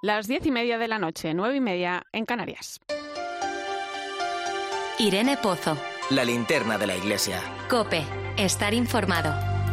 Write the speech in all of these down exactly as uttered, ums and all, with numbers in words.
las diez y media de la noche, nueve y media en Canarias. Irene Pozo. La linterna de la Iglesia. COPE. Estar informado.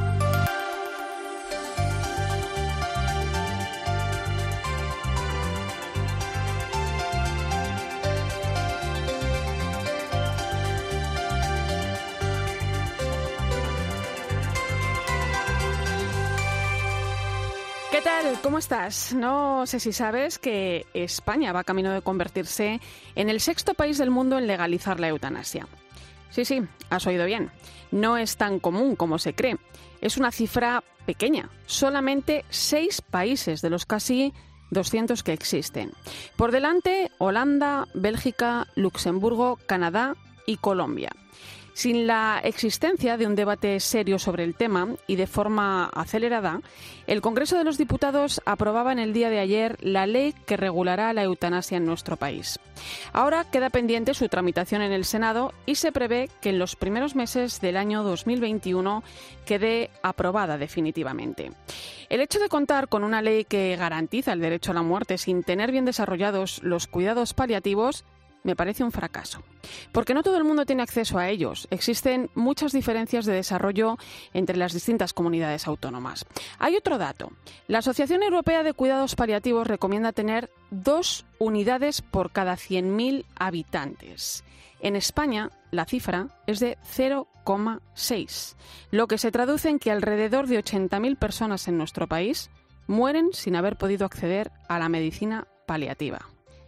¿Qué tal? ¿Cómo estás? No sé si sabes que España va camino de convertirse en el sexto país del mundo en legalizar la eutanasia. Sí, sí, has oído bien. No es tan común como se cree. Es una cifra pequeña. Solamente seis países de los casi doscientos que existen. Por delante, Holanda, Bélgica, Luxemburgo, Canadá y Colombia. Sin la existencia de un debate serio sobre el tema y de forma acelerada, el Congreso de los Diputados aprobaba en el día de ayer la ley que regulará la eutanasia en nuestro país. Ahora queda pendiente su tramitación en el Senado y se prevé que en los primeros meses del año dos mil veintiuno quede aprobada definitivamente. El hecho de contar con una ley que garantiza el derecho a la muerte sin tener bien desarrollados los cuidados paliativos me parece un fracaso, porque no todo el mundo tiene acceso a ellos. Existen muchas diferencias de desarrollo entre las distintas comunidades autónomas. Hay otro dato. La Asociación Europea de Cuidados Paliativos recomienda tener dos unidades por cada cien mil habitantes. En España, la cifra es de cero coma seis, lo que se traduce en que alrededor de ochenta mil personas en nuestro país mueren sin haber podido acceder a la medicina paliativa.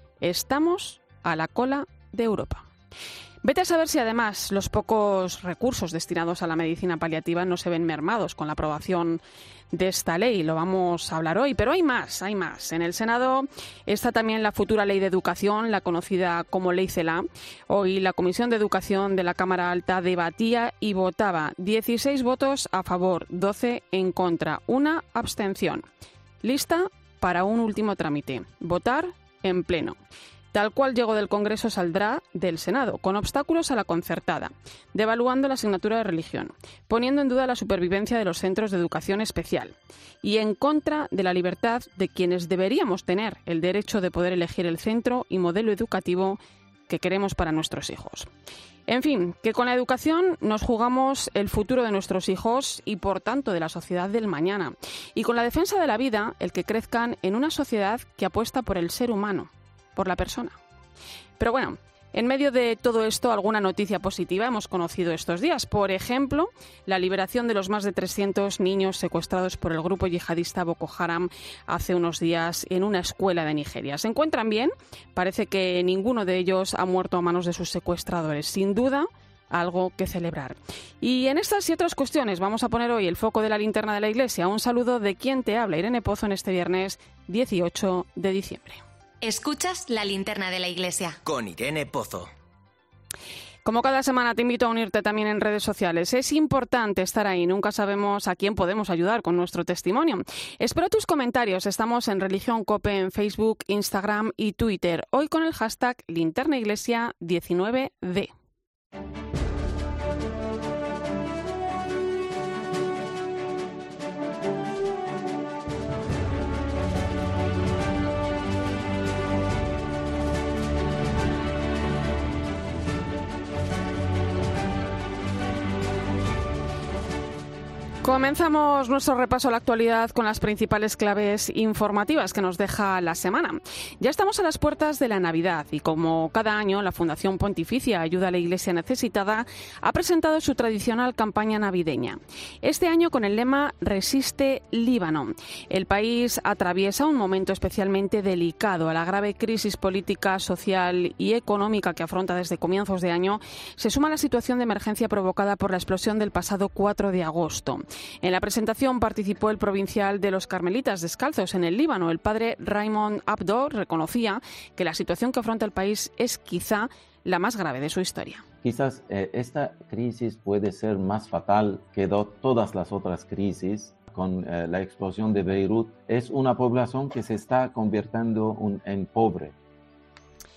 Estamos a la cola de Europa. Vete a saber si además los pocos recursos destinados a la medicina paliativa no se ven mermados con la aprobación de esta ley. Lo vamos a hablar hoy, pero hay más, hay más. En el Senado está también la futura ley de educación, la conocida como Ley CELA. Hoy la Comisión de Educación de la Cámara Alta debatía y votaba dieciséis votos a favor, doce en contra, una abstención. Lista para un último trámite, votar en pleno. Tal cual llegó del Congreso saldrá del Senado, con obstáculos a la concertada, devaluando la asignatura de religión, poniendo en duda la supervivencia de los centros de educación especial y en contra de la libertad de quienes deberíamos tener el derecho de poder elegir el centro y modelo educativo que queremos para nuestros hijos. En fin, que con la educación nos jugamos el futuro de nuestros hijos y, por tanto, de la sociedad del mañana. Y con la defensa de la vida, el que crezcan en una sociedad que apuesta por el ser humano, por la persona. Pero bueno, en medio de todo esto, alguna noticia positiva hemos conocido estos días. Por ejemplo, la liberación de los más de trescientos niños secuestrados por el grupo yihadista Boko Haram hace unos días en una escuela de Nigeria. ¿Se encuentran bien? Parece que ninguno de ellos ha muerto a manos de sus secuestradores. Sin duda, algo que celebrar. Y en estas y otras cuestiones vamos a poner hoy el foco de la linterna de la Iglesia. Un saludo de quien te habla, Irene Pozo, en este viernes dieciocho de diciembre. Escuchas la linterna de la Iglesia. Con Irene Pozo. Como cada semana te invito a unirte también en redes sociales. Es importante estar ahí, nunca sabemos a quién podemos ayudar con nuestro testimonio. Espero tus comentarios. Estamos en Religión COPE en Facebook, Instagram y Twitter. Hoy con el hashtag linterna iglesia diecinueve D. Comenzamos nuestro repaso a la actualidad con las principales claves informativas que nos deja la semana. Ya estamos a las puertas de la Navidad y, como cada año, la Fundación Pontificia Ayuda a la Iglesia Necesitada ha presentado su tradicional campaña navideña. Este año con el lema Resiste Líbano. El país atraviesa un momento especialmente delicado. A la grave crisis política, social y económica que afronta desde comienzos de año se suma la situación de emergencia provocada por la explosión del pasado cuatro de agosto. En la presentación participó el provincial de los Carmelitas Descalzos en el Líbano. El padre Raymond Abdo reconocía que la situación que afronta el país es quizá la más grave de su historia. Quizás eh, esta crisis puede ser más fatal que do- todas las otras crisis. Con eh, la explosión de Beirut, es una población que se está convirtiendo un, en pobre.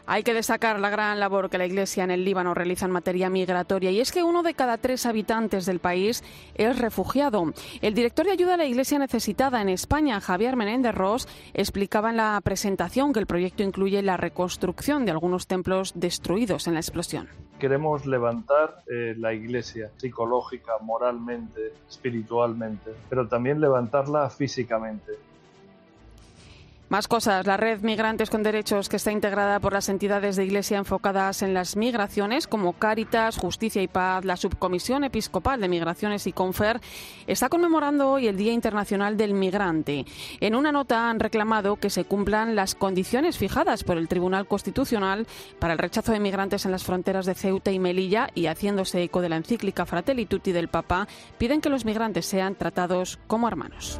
Hay que destacar la gran labor que la Iglesia en el Líbano realiza en materia migratoria, y es que uno de cada tres habitantes del país es refugiado. El director de ayuda a la Iglesia necesitada en España, Javier Menéndez Ros, explicaba en la presentación que el proyecto incluye la reconstrucción de algunos templos destruidos en la explosión. Queremos levantar eh, la Iglesia psicológica, moralmente, espiritualmente, pero también levantarla físicamente. Más cosas. La red Migrantes con Derechos, que está integrada por las entidades de Iglesia enfocadas en las migraciones, como Cáritas, Justicia y Paz, la Subcomisión Episcopal de Migraciones y Confer, está conmemorando hoy el Día Internacional del Migrante. En una nota han reclamado que se cumplan las condiciones fijadas por el Tribunal Constitucional para el rechazo de migrantes en las fronteras de Ceuta y Melilla, y haciéndose eco de la encíclica Fratelli Tutti del Papa, piden que los migrantes sean tratados como hermanos.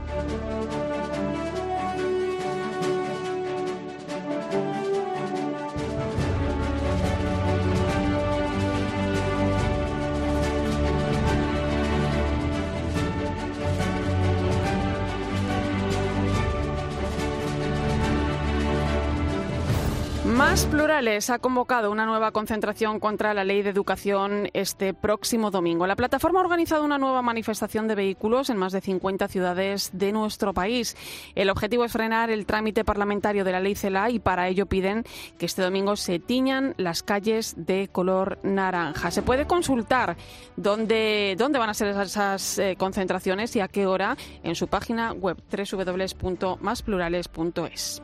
Más Plurales ha convocado una nueva concentración contra la Ley de Educación este próximo domingo. La plataforma ha organizado una nueva manifestación de vehículos en más de cincuenta ciudades de nuestro país. El objetivo es frenar el trámite parlamentario de la Ley CELA, y para ello piden que este domingo se tiñan las calles de color naranja. Se puede consultar dónde, dónde van a ser esas eh, concentraciones y a qué hora en su página web doble u doble u doble u punto más plurales punto es.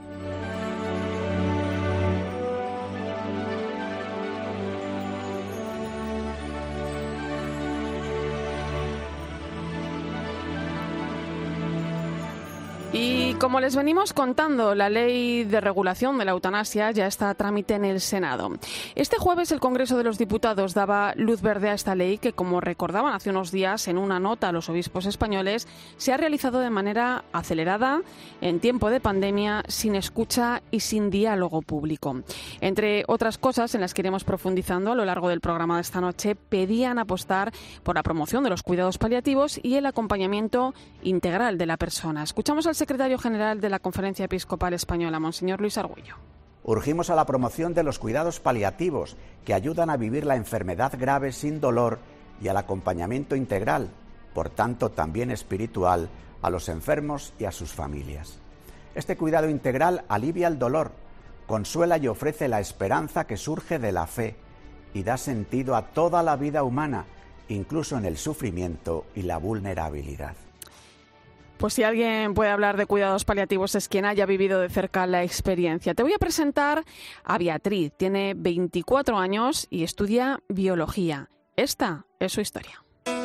Y como les venimos contando, la ley de regulación de la eutanasia ya está a trámite en el Senado. Este jueves el Congreso de los Diputados daba luz verde a esta ley que, como recordaban hace unos días en una nota a los obispos españoles, se ha realizado de manera acelerada, en tiempo de pandemia, sin escucha y sin diálogo público. Entre otras cosas en las que iremos profundizando a lo largo del programa de esta noche, pedían apostar por la promoción de los cuidados paliativos y el acompañamiento integral de la persona. Escuchamos al secretario general de la Conferencia Episcopal Española, Monseñor Luis Argüello. Urgimos a la promoción de los cuidados paliativos, que ayudan a vivir la enfermedad grave sin dolor, y al acompañamiento integral, por tanto también espiritual, a los enfermos y a sus familias. Este cuidado integral alivia el dolor, consuela y ofrece la esperanza que surge de la fe, y da sentido a toda la vida humana, incluso en el sufrimiento y la vulnerabilidad. Pues si alguien puede hablar de cuidados paliativos es quien haya vivido de cerca la experiencia. Te voy a presentar a Beatriz. Tiene veinticuatro años y estudia biología. Esta es su historia.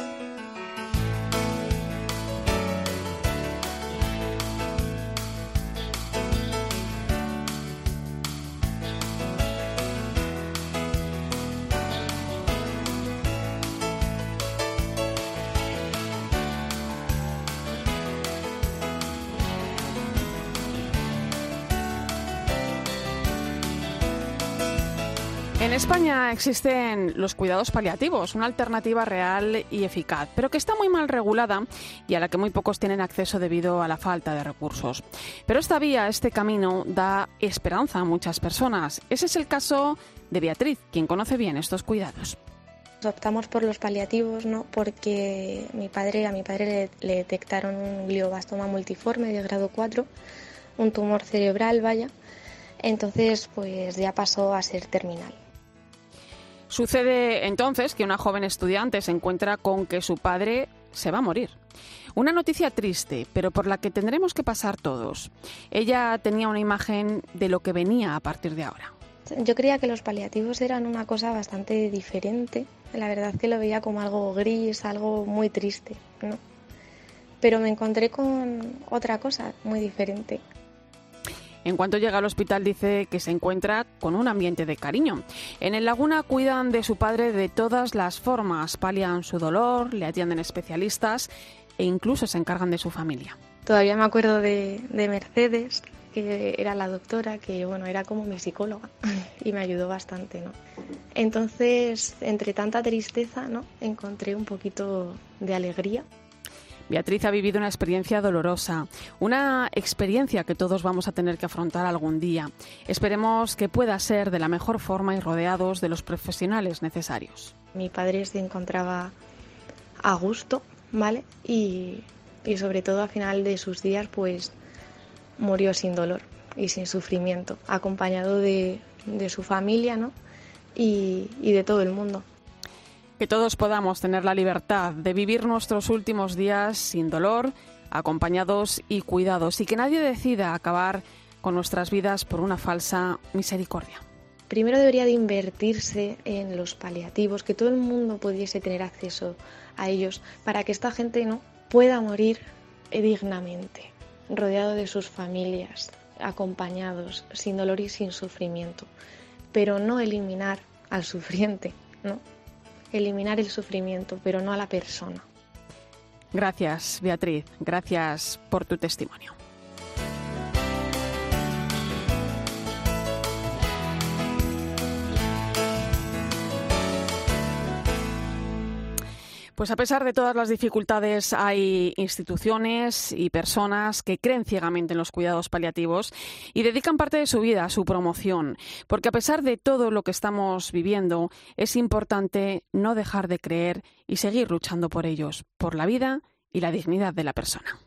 En España existen los cuidados paliativos, una alternativa real y eficaz, pero que está muy mal regulada y a la que muy pocos tienen acceso debido a la falta de recursos. Pero esta vía, este camino, da esperanza a muchas personas. Ese es el caso de Beatriz, quien conoce bien estos cuidados. Optamos por los paliativos, ¿no? Porque mi padre, a mi padre le, le detectaron un glioblastoma multiforme de grado cuatro, un tumor cerebral, vaya. Entonces, pues ya pasó a ser terminal. Sucede entonces que una joven estudiante se encuentra con que su padre se va a morir. Una noticia triste, pero por la que tendremos que pasar todos. Ella tenía una imagen de lo que venía a partir de ahora. Yo creía que los paliativos eran una cosa bastante diferente. La verdad que lo veía como algo gris, algo muy triste, ¿no? Pero me encontré con otra cosa muy diferente. En cuanto llega al hospital dice que se encuentra con un ambiente de cariño. En el Laguna cuidan de su padre de todas las formas, palian su dolor, le atienden especialistas e incluso se encargan de su familia. Todavía me acuerdo de, de Mercedes, que era la doctora, que bueno, era como mi psicóloga y me ayudó bastante, ¿no? Entonces, entre tanta tristeza, ¿no?, encontré un poquito de alegría. Beatriz ha vivido una experiencia dolorosa, una experiencia que todos vamos a tener que afrontar algún día. Esperemos que pueda ser de la mejor forma y rodeados de los profesionales necesarios. Mi padre se encontraba a gusto, ¿vale? Y, y sobre todo al final de sus días, pues murió sin dolor y sin sufrimiento, acompañado de, de su familia, ¿no? Y, y de todo el mundo. Que todos podamos tener la libertad de vivir nuestros últimos días sin dolor, acompañados y cuidados, y que nadie decida acabar con nuestras vidas por una falsa misericordia. Primero debería de invertirse en los paliativos, que todo el mundo pudiese tener acceso a ellos, para que esta gente no pueda morir dignamente, rodeado de sus familias, acompañados, sin dolor y sin sufrimiento. Pero no eliminar al sufriente, ¿no? Eliminar el sufrimiento, pero no a la persona. Gracias, Beatriz. Gracias por tu testimonio. Pues a pesar de todas las dificultades, hay instituciones y personas que creen ciegamente en los cuidados paliativos y dedican parte de su vida a su promoción. Porque a pesar de todo lo que estamos viviendo, es importante no dejar de creer y seguir luchando por ellos, por la vida y la dignidad de la persona.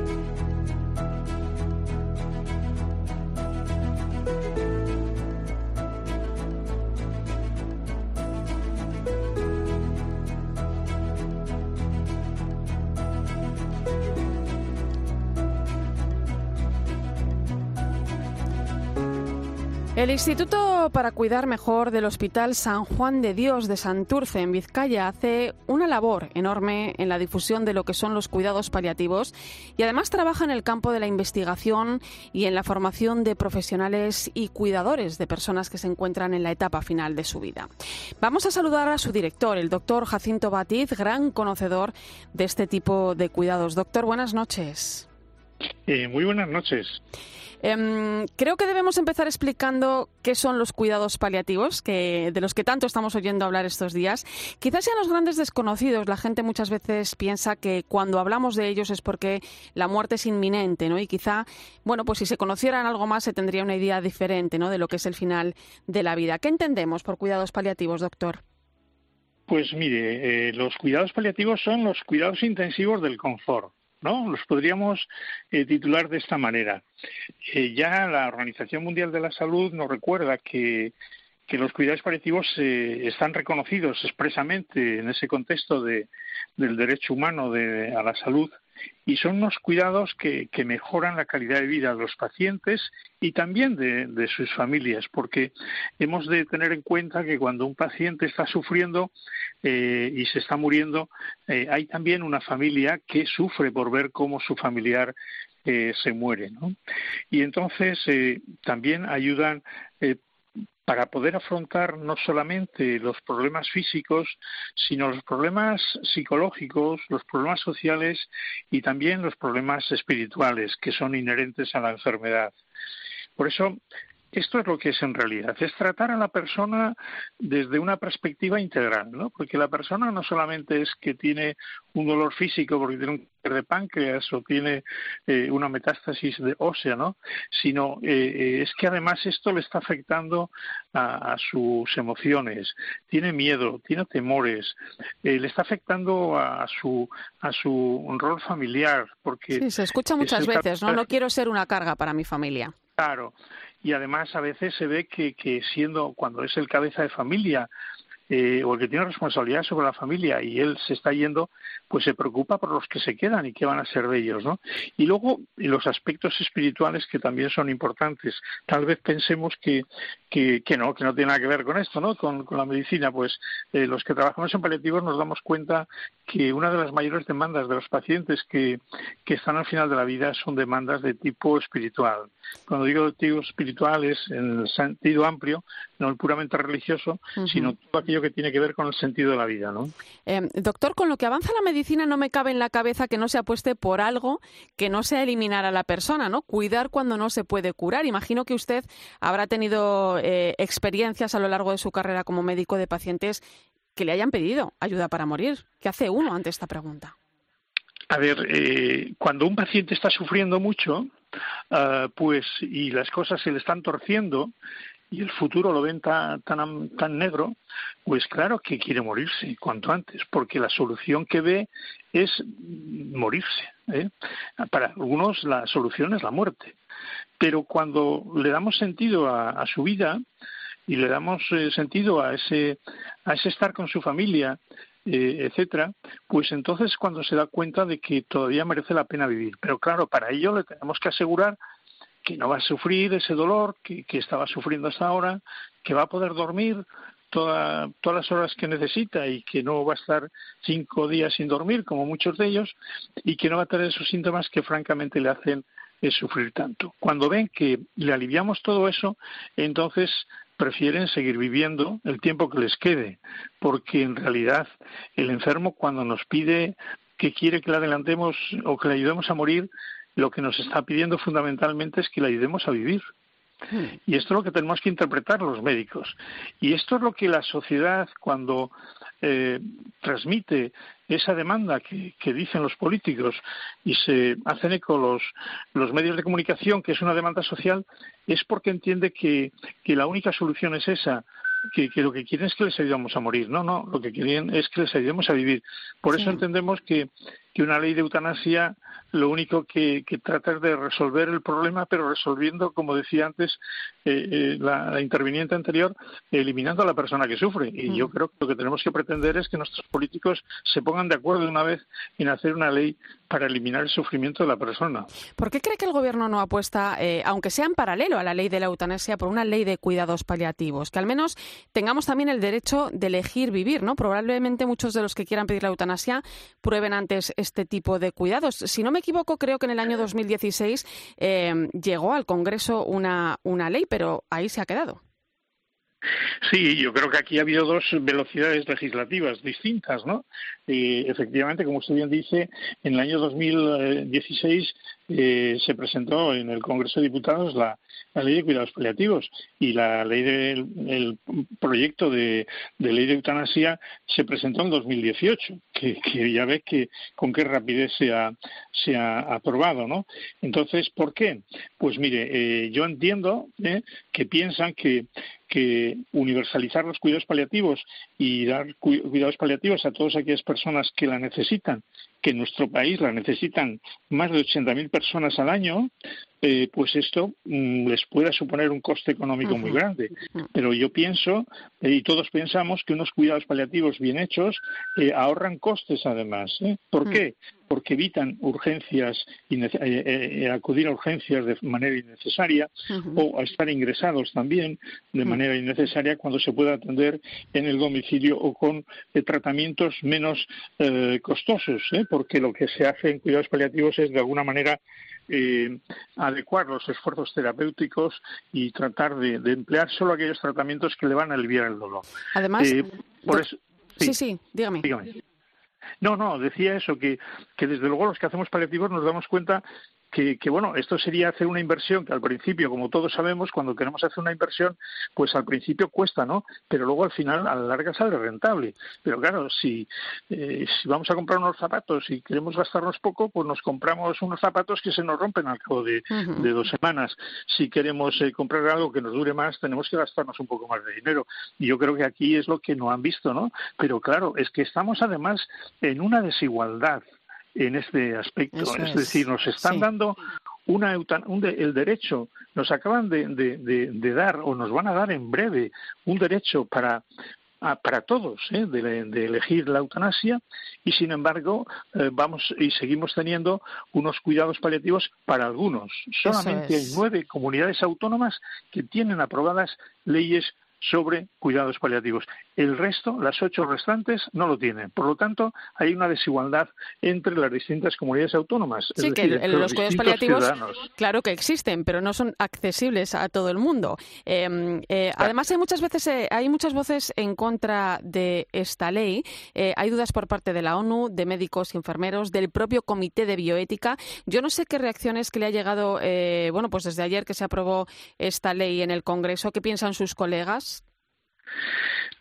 El Instituto para Cuidar Mejor del Hospital San Juan de Dios de Santurce, en Vizcaya, hace una labor enorme en la difusión de lo que son los cuidados paliativos y además trabaja en el campo de la investigación y en la formación de profesionales y cuidadores de personas que se encuentran en la etapa final de su vida. Vamos a saludar a su director, el doctor Jacinto Batiz, gran conocedor de este tipo de cuidados. Doctor, buenas noches. Eh, muy buenas noches. Um, creo que debemos empezar explicando qué son los cuidados paliativos, que de los que tanto estamos oyendo hablar estos días. Quizás sean los grandes desconocidos. La gente muchas veces piensa que cuando hablamos de ellos es porque la muerte es inminente, ¿no? Y quizá, bueno, pues si se conocieran algo más se tendría una idea diferente, ¿no?, de lo que es el final de la vida. ¿Qué entendemos por cuidados paliativos, doctor? Pues mire, eh, los cuidados paliativos son los cuidados intensivos del confort, ¿no? Los podríamos eh, titular de esta manera. Eh, ya la Organización Mundial de la Salud nos recuerda que, que los cuidados paliativos eh, están reconocidos expresamente en ese contexto de, del derecho humano de, a la salud, y son unos cuidados que, que mejoran la calidad de vida de los pacientes y también de, de sus familias, porque hemos de tener en cuenta que cuando un paciente está sufriendo eh, y se está muriendo, eh, hay también una familia que sufre por ver cómo su familiar eh, se muere, ¿no? Y entonces eh, también ayudan eh, para poder afrontar no solamente los problemas físicos, sino los problemas psicológicos, los problemas sociales y también los problemas espirituales que son inherentes a la enfermedad. Por eso, esto es lo que es en realidad, es tratar a la persona desde una perspectiva integral, ¿no? Porque la persona no solamente es que tiene un dolor físico porque tiene un cáncer de páncreas o tiene eh, una metástasis de ósea, ¿no? Sino eh, es que además esto le está afectando a, a sus emociones, tiene miedo, tiene temores, eh, le está afectando a, a su a su rol familiar, porque sí, se escucha muchas veces, ¿no? No quiero ser una carga para mi familia. Claro. Y además a veces se ve que, que siendo, cuando es el cabeza de familia eh, o el que tiene responsabilidad sobre la familia y él se está yendo, pues se preocupa por los que se quedan y qué van a ser de ellos, ¿no? Y luego los aspectos espirituales que también son importantes. Tal vez pensemos que que, que no, que no tiene nada que ver con esto, ¿no? Con, con la medicina. Pues eh, los que trabajamos en paliativos nos damos cuenta que una de las mayores demandas de los pacientes que, que están al final de la vida son demandas de tipo espiritual. Cuando digo de tipo espiritual es en el sentido amplio, no el puramente religioso, uh-huh. sino todo aquello que tiene que ver con el sentido de la vida, ¿no? Eh, doctor, con lo que avanza la medicina no me cabe en la cabeza que no se apueste por algo que no sea eliminar a la persona, ¿no? Cuidar cuando no se puede curar. Imagino que usted habrá tenido eh, experiencias a lo largo de su carrera como médico de pacientes que le hayan pedido ayuda para morir. ¿Qué hace uno ante esta pregunta? A ver, eh, cuando un paciente está sufriendo mucho, uh, pues y las cosas se le están torciendo y el futuro lo ven tan, tan, tan negro, pues claro que quiere morirse cuanto antes, porque la solución que ve es morirse, ¿eh? Para algunos la solución es la muerte, pero cuando le damos sentido a, a su vida y le damos eh, sentido a ese, a ese estar con su familia, eh, etcétera, pues entonces cuando se da cuenta de que todavía merece la pena vivir. Pero claro, para ello le tenemos que asegurar que no va a sufrir ese dolor que, que estaba sufriendo hasta ahora, que va a poder dormir toda, todas las horas que necesita y que no va a estar cinco días sin dormir, como muchos de ellos, y que no va a tener esos síntomas que francamente le hacen eh, sufrir tanto. Cuando ven que le aliviamos todo eso, entonces prefieren seguir viviendo el tiempo que les quede, porque en realidad el enfermo cuando nos pide que quiere que le adelantemos o que le ayudemos a morir, lo que nos está pidiendo fundamentalmente es que le ayudemos a vivir. Y esto es lo que tenemos que interpretar los médicos. Y esto es lo que la sociedad, cuando eh, transmite esa demanda que, que dicen los políticos y se hacen eco los, los medios de comunicación, que es una demanda social, es porque entiende que, que la única solución es esa, que, que lo que quieren es que les ayudemos a morir. No, no, lo que quieren es que les ayudemos a vivir. Por eso sí. entendemos que, que una ley de eutanasia lo único que, que trata es de resolver el problema, pero resolviendo, como decía antes eh, eh, la, la interviniente anterior, eliminando a la persona que sufre. Y mm. yo creo que lo que tenemos que pretender es que nuestros políticos se pongan de acuerdo de una vez en hacer una ley para eliminar el sufrimiento de la persona. ¿Por qué cree que el Gobierno no apuesta, eh, aunque sea en paralelo a la ley de la eutanasia, por una ley de cuidados paliativos? Que al menos tengamos también el derecho de elegir vivir, ¿no? Probablemente muchos de los que quieran pedir la eutanasia prueben antes este tipo de cuidados. Si no me equivoco, creo que en el año dos mil dieciséis eh, llegó al Congreso una, una ley, pero ahí se ha quedado. Sí, yo creo que aquí ha habido dos velocidades legislativas distintas, ¿no? Eh, efectivamente, como usted bien dice, en el año dos mil dieciséis eh, se presentó en el Congreso de Diputados la, la Ley de Cuidados Paliativos y la ley del el proyecto de, de ley de eutanasia se presentó en dos mil dieciocho, que, que ya ve que con qué rapidez se ha, se ha aprobado, ¿no? Entonces, ¿por qué? Pues mire, eh, yo entiendo eh, que piensan que que universalizar los cuidados paliativos y dar cu- cuidados paliativos a todas aquellas personas que la necesitan, que en nuestro país la necesitan más de ochenta mil personas al año, eh, pues esto mm, les pueda suponer un coste económico uh-huh. muy grande. Pero yo pienso, eh, y todos pensamos, que unos cuidados paliativos bien hechos eh, ahorran costes además. ¿eh? ¿Por uh-huh. qué? Porque evitan urgencias, eh, eh, acudir a urgencias de manera innecesaria uh-huh. o a estar ingresados también de manera innecesaria cuando se puede atender en el domicilio o con eh, tratamientos menos eh, costosos, ¿eh? porque lo que se hace en cuidados paliativos es de alguna manera eh, adecuar los esfuerzos terapéuticos y tratar de, de emplear solo aquellos tratamientos que le van a aliviar el dolor. Además, eh, por do... eso, sí, sí, sí, dígame. dígame. No, no, decía eso, que, que desde luego los que hacemos paliativos nos damos cuenta que, que, bueno, esto sería hacer una inversión que al principio, como todos sabemos, cuando queremos hacer una inversión, pues al principio cuesta, ¿no? Pero luego al final, a la larga, sale rentable. Pero claro, si, eh, si vamos a comprar unos zapatos y queremos gastarnos poco, pues nos compramos unos zapatos que se nos rompen al cabo de, uh-huh. de dos semanas. Si queremos eh, comprar algo que nos dure más, tenemos que gastarnos un poco más de dinero. Y yo creo que aquí es lo que no han visto, ¿no? Pero claro, es que estamos además en una desigualdad en este aspecto, Eso es, es decir, nos están sí. dando una eutan- un de- el derecho, nos acaban de, de, de, de dar o nos van a dar en breve un derecho para a, para todos ¿eh? de, de elegir la eutanasia y sin embargo eh, vamos y seguimos teniendo unos cuidados paliativos para algunos. Solamente es. hay nueve comunidades autónomas que tienen aprobadas leyes sobre cuidados paliativos. El resto, las ocho restantes, no lo tienen. Por lo tanto, hay una desigualdad entre las distintas comunidades autónomas. Sí, es que decir, el, los cuidados paliativos, ciudadanos. Claro que existen, pero no son accesibles a todo el mundo. Eh, eh, además, hay muchas veces eh, hay muchas voces en contra de esta ley. Eh, hay dudas por parte de la ONU, de médicos y enfermeros, del propio Comité de Bioética. Yo no sé qué reacciones que le ha llegado, eh, bueno, pues desde ayer que se aprobó esta ley en el Congreso. ¿Qué piensan sus colegas?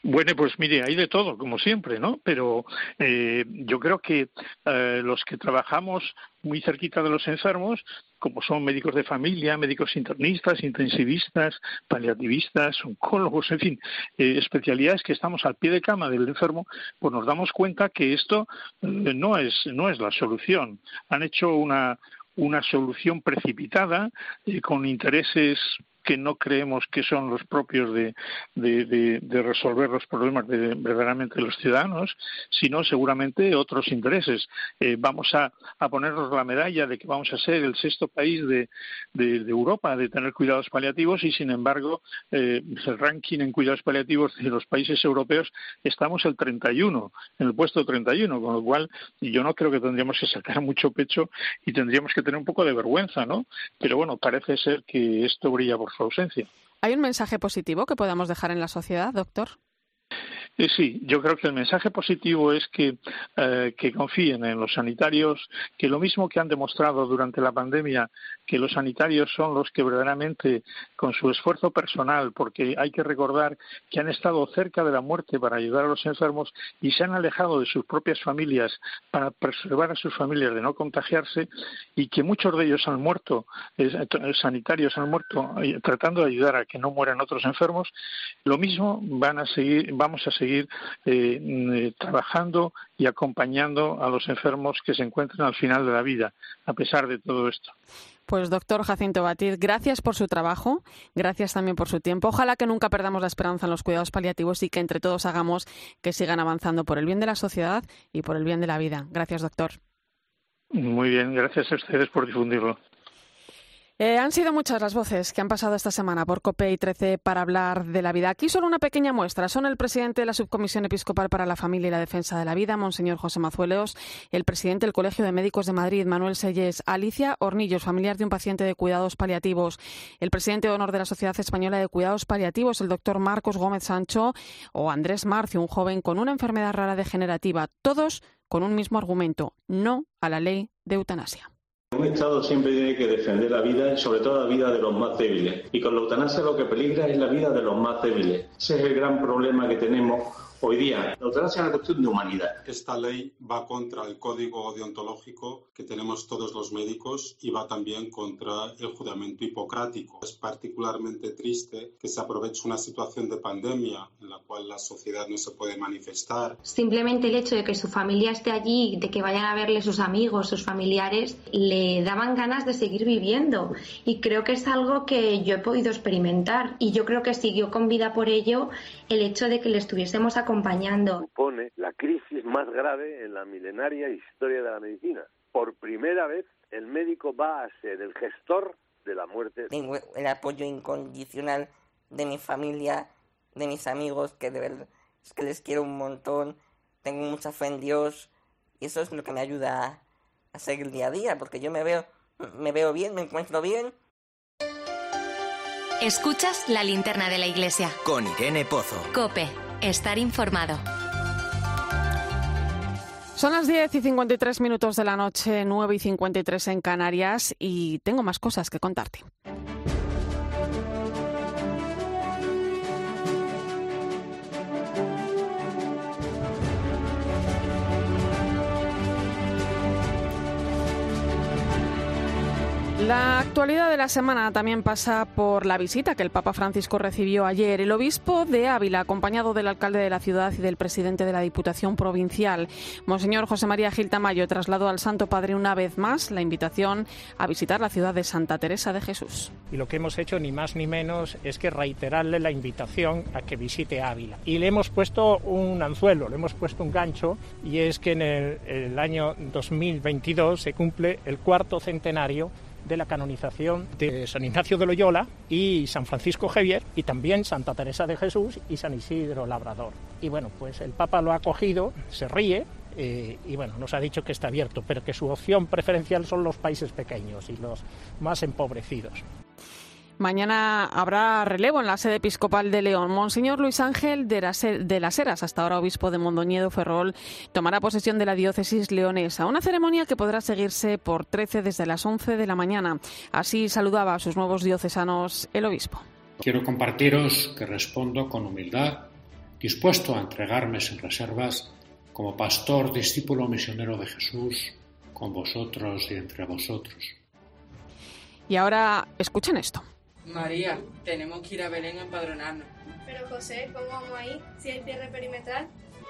Bueno, pues mire, hay de todo, como siempre, ¿no? Pero eh, yo creo que eh, los que trabajamos muy cerquita de los enfermos, como son médicos de familia, médicos internistas, intensivistas, paliativistas, oncólogos, en fin, eh, especialidades que estamos al pie de cama del enfermo, pues nos damos cuenta que esto eh, no es no es la solución. Han hecho una una solución precipitada eh, con intereses que no creemos que son los propios de, de, de, de resolver los problemas de verdaderamente los ciudadanos, sino seguramente otros intereses. Eh, vamos a, a ponernos la medalla de que vamos a ser el sexto país de, de, de Europa de tener cuidados paliativos y, sin embargo, eh, el ranking en cuidados paliativos de los países europeos estamos el treinta y uno, en el puesto treinta y uno, con lo cual yo no creo que tendríamos que sacar mucho pecho y tendríamos que tener un poco de vergüenza, ¿no? Pero bueno, parece ser que esto brilla por su ausencia. ¿Hay un mensaje positivo que podamos dejar en la sociedad, doctor? Eh, sí, yo creo que el mensaje positivo es que, eh, que confíen en los sanitarios, que lo mismo que han demostrado durante la pandemia, que los sanitarios son los que verdaderamente, con su esfuerzo personal, porque hay que recordar que han estado cerca de la muerte para ayudar a los enfermos y se han alejado de sus propias familias para preservar a sus familias de no contagiarse, y que muchos de ellos han muerto, eh, sanitarios han muerto eh, tratando de ayudar a que no mueran otros enfermos. Lo mismo van a seguir, vamos a seguir seguir eh, eh, trabajando y acompañando a los enfermos que se encuentran al final de la vida, a pesar de todo esto. Pues doctor Jacinto Batiz, gracias por su trabajo, gracias también por su tiempo. Ojalá que nunca perdamos la esperanza en los cuidados paliativos y que entre todos hagamos que sigan avanzando por el bien de la sociedad y por el bien de la vida. Gracias, doctor. Muy bien, gracias a ustedes por difundirlo. Eh, han sido muchas las voces que han pasado esta semana por COPE y trece para hablar de la vida. Aquí solo una pequeña muestra. Son el presidente de la Subcomisión Episcopal para la Familia y la Defensa de la Vida, Monseñor José Mazuelos, el presidente del Colegio de Médicos de Madrid, Manuel Sellés, Alicia Hornillos, familiar de un paciente de cuidados paliativos, el presidente de honor de la Sociedad Española de Cuidados Paliativos, el doctor Marcos Gómez Sancho, o Andrés Marcio, un joven con una enfermedad rara degenerativa, todos con un mismo argumento: no a la ley de eutanasia. Un Estado siempre tiene que defender la vida y sobre todo la vida de los más débiles. Y con la eutanasia lo que peligra es la vida de los más débiles. Ese es el gran problema que tenemos hoy día. La eutanasia es una cuestión de humanidad. Esta ley va contra el código deontológico que tenemos todos los médicos y va también contra el juramento hipocrático. Es particularmente triste que se aproveche una situación de pandemia en la cual la sociedad no se puede manifestar. Simplemente el hecho de que su familia esté allí, de que vayan a verle sus amigos, sus familiares, le daban ganas de seguir viviendo. Y creo que es algo que yo he podido experimentar. Y yo creo que siguió con vida por ello el hecho de que le estuviésemos acompañando. Supone la crisis más grave en la milenaria historia de la medicina. Por primera vez el médico va a ser el gestor de la muerte. Tengo el apoyo incondicional de mi familia, de mis amigos, que de verdad es que les quiero un montón. Tengo mucha fe en Dios y eso es lo que me ayuda a, a seguir día a día, porque yo me veo, me veo bien, me encuentro bien. Escuchas La Linterna de la Iglesia. Con Irene Pozo. COPE. Estar informado. Son las diez y cincuenta y tres minutos de la noche, nueve y cincuenta y tres en Canarias, y tengo más cosas que contarte. La actualidad de la semana también pasa por la visita que el Papa Francisco recibió ayer. El obispo de Ávila, acompañado del alcalde de la ciudad y del presidente de la Diputación Provincial, Monseñor José María Gil Tamayo, trasladó al Santo Padre una vez más la invitación a visitar la ciudad de Santa Teresa de Jesús. Y lo que hemos hecho, ni más ni menos, es que reiterarle la invitación a que visite Ávila. Y le hemos puesto un anzuelo, le hemos puesto un gancho, y es que en el, el año dos mil veintidós se cumple el cuarto centenario de la canonización de San Ignacio de Loyola y San Francisco Javier, y también Santa Teresa de Jesús y San Isidro Labrador. Y bueno, pues el Papa lo ha acogido, se ríe eh, y bueno, nos ha dicho que está abierto, pero que su opción preferencial son los países pequeños y los más empobrecidos. Mañana habrá relevo en la sede episcopal de León. Monseñor Luis Ángel de las Heras, hasta ahora obispo de Mondoñedo Ferrol, tomará posesión de la diócesis leonesa. Una ceremonia que podrá seguirse por trece desde las once de la mañana. Así saludaba a sus nuevos diocesanos el obispo. Quiero compartiros que respondo con humildad dispuesto a entregarme sin reservas como pastor, discípulo misionero de Jesús, con vosotros y entre vosotros. Y ahora escuchen esto. María, tenemos que ir a Belén a empadronarnos. Pero José, ¿cómo vamos a ir si hay cierre perimetral?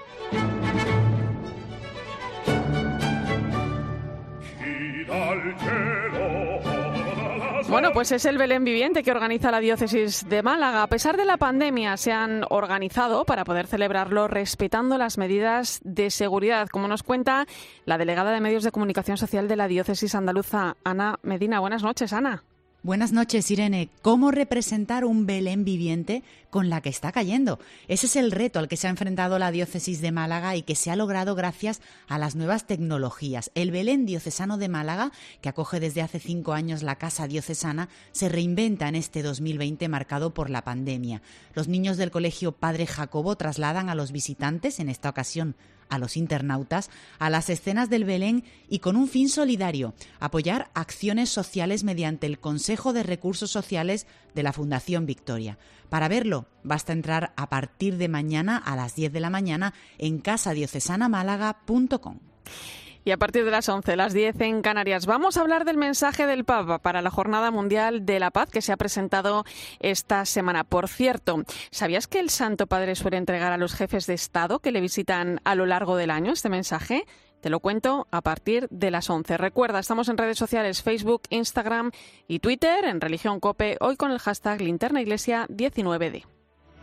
Bueno, pues es el Belén viviente que organiza la diócesis de Málaga. A pesar de la pandemia, se han organizado para poder celebrarlo respetando las medidas de seguridad, como nos cuenta la delegada de Medios de Comunicación Social de la diócesis andaluza, Ana Medina. Buenas noches, Ana. Buenas noches, Irene. ¿Cómo representar un Belén viviente con la que está cayendo? Ese es el reto al que se ha enfrentado la diócesis de Málaga y que se ha logrado gracias a las nuevas tecnologías. El Belén diocesano de Málaga, que acoge desde hace cinco años la Casa Diocesana, se reinventa en este dos mil veinte marcado por la pandemia. Los niños del Colegio Padre Jacobo trasladan a los visitantes, en esta ocasión a los internautas, a las escenas del Belén y con un fin solidario, apoyar acciones sociales mediante el Consejo de Recursos Sociales de la Fundación Victoria. Para verlo, basta entrar a partir de mañana a las diez de la mañana en casa diocesana málaga punto com. Y a partir de las once, las diez en Canarias, vamos a hablar del mensaje del Papa para la Jornada Mundial de la Paz que se ha presentado esta semana. Por cierto, ¿sabías que el Santo Padre suele entregar a los jefes de Estado que le visitan a lo largo del año este mensaje? Te lo cuento a partir de las once. Recuerda, estamos en redes sociales, Facebook, Instagram y Twitter, en Religión Cope, hoy con el hashtag Linterna Iglesia diecinueve D.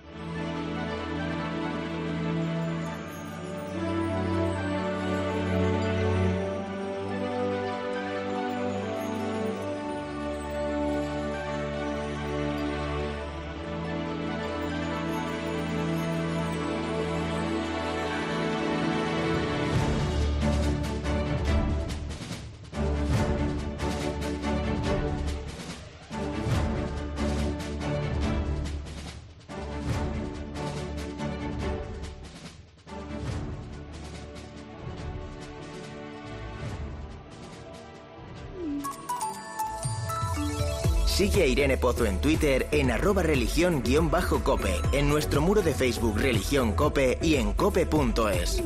Sigue a Irene Pozo en Twitter en arroba religión-cope, en nuestro muro de Facebook Religión Cope y en cope punto es.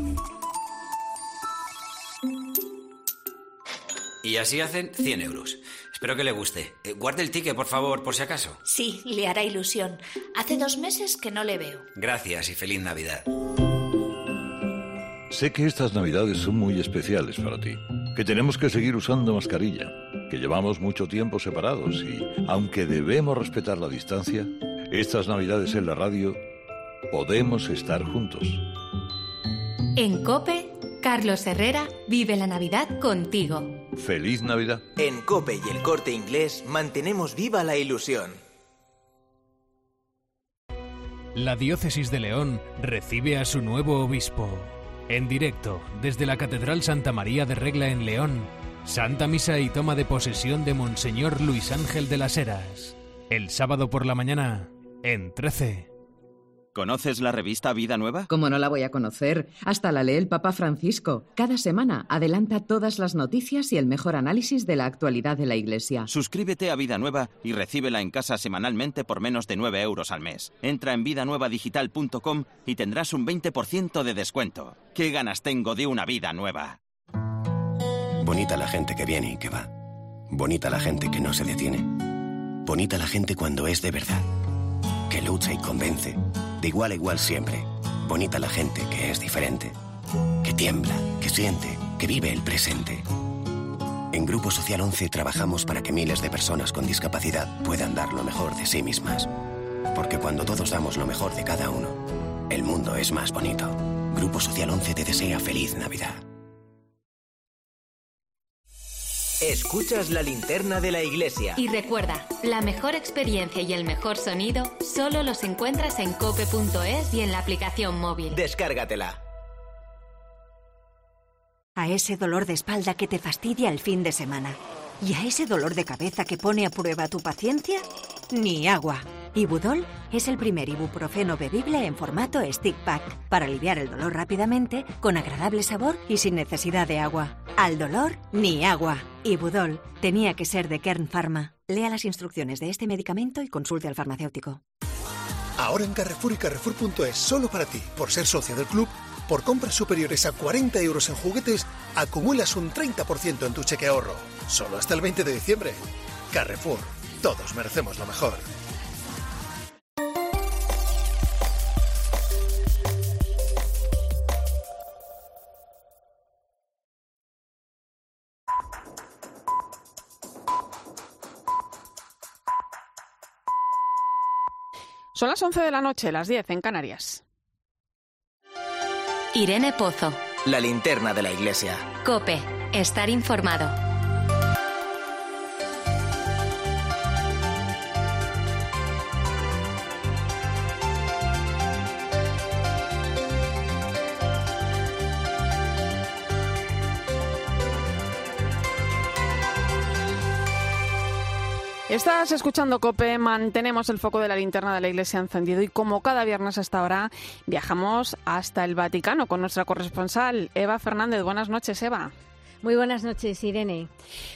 Y así hacen cien euros. Espero que le guste. Eh, guarde el ticket, por favor, por si acaso. Sí, le hará ilusión. Hace dos meses que no le veo. Gracias y feliz Navidad. Sé que estas Navidades son muy especiales para ti, que tenemos que seguir usando mascarilla, que llevamos mucho tiempo separados y, aunque debemos respetar la distancia, estas Navidades en la radio podemos estar juntos. En COPE, Carlos Herrera vive la Navidad contigo. ¡Feliz Navidad! En COPE y El Corte Inglés mantenemos viva la ilusión. La Diócesis de León recibe a su nuevo obispo. En directo, desde la Catedral Santa María de Regla en León, Santa Misa y toma de posesión de Monseñor Luis Ángel de las Heras. El sábado por la mañana, en trece. ¿Conoces la revista Vida Nueva? ¿Cómo no la voy a conocer? Hasta la lee el Papa Francisco. Cada semana adelanta todas las noticias y el mejor análisis de la actualidad de la Iglesia. Suscríbete a Vida Nueva y recíbela en casa semanalmente por menos de nueve euros al mes. Entra en vida nueva digital punto com y tendrás un veinte por ciento de descuento. ¿Qué ganas tengo de una vida nueva? Bonita la gente que viene y que va. Bonita la gente que no se detiene. Bonita la gente cuando es de verdad. Que lucha y convence. De igual a igual siempre. Bonita la gente que es diferente. Que tiembla, que siente, que vive el presente. En Grupo Social once trabajamos para que miles de personas con discapacidad puedan dar lo mejor de sí mismas. Porque cuando todos damos lo mejor de cada uno, el mundo es más bonito. Grupo Social once te desea feliz Navidad. Escuchas la linterna de la iglesia. Y recuerda, la mejor experiencia y el mejor sonido solo los encuentras en cope punto es y en la aplicación móvil. Descárgatela. A ese dolor de espalda que te fastidia el fin de semana. ¿Y a ese dolor de cabeza que pone a prueba tu paciencia? Ni agua. Ibudol es el primer ibuprofeno bebible en formato stick pack para aliviar el dolor rápidamente, con agradable sabor y sin necesidad de agua. Al dolor, ni agua. Ibudol tenía que ser de Kern Pharma. Lea las instrucciones de este medicamento y consulte al farmacéutico. Ahora en Carrefour y Carrefour punto es, solo para ti, por ser socio del club, por compras superiores a cuarenta euros en juguetes, acumulas un treinta por ciento en tu cheque ahorro. Solo hasta el veinte de diciembre. Carrefour, todos merecemos lo mejor. Son las once de la noche, las diez en Canarias. Irene Pozo. La linterna de la iglesia. COPE. Estar informado. Estás escuchando COPE, mantenemos el foco de la linterna de la iglesia encendido y como cada viernes hasta ahora viajamos hasta el Vaticano con nuestra corresponsal Eva Fernández. Buenas noches, Eva. Muy buenas noches, Irene.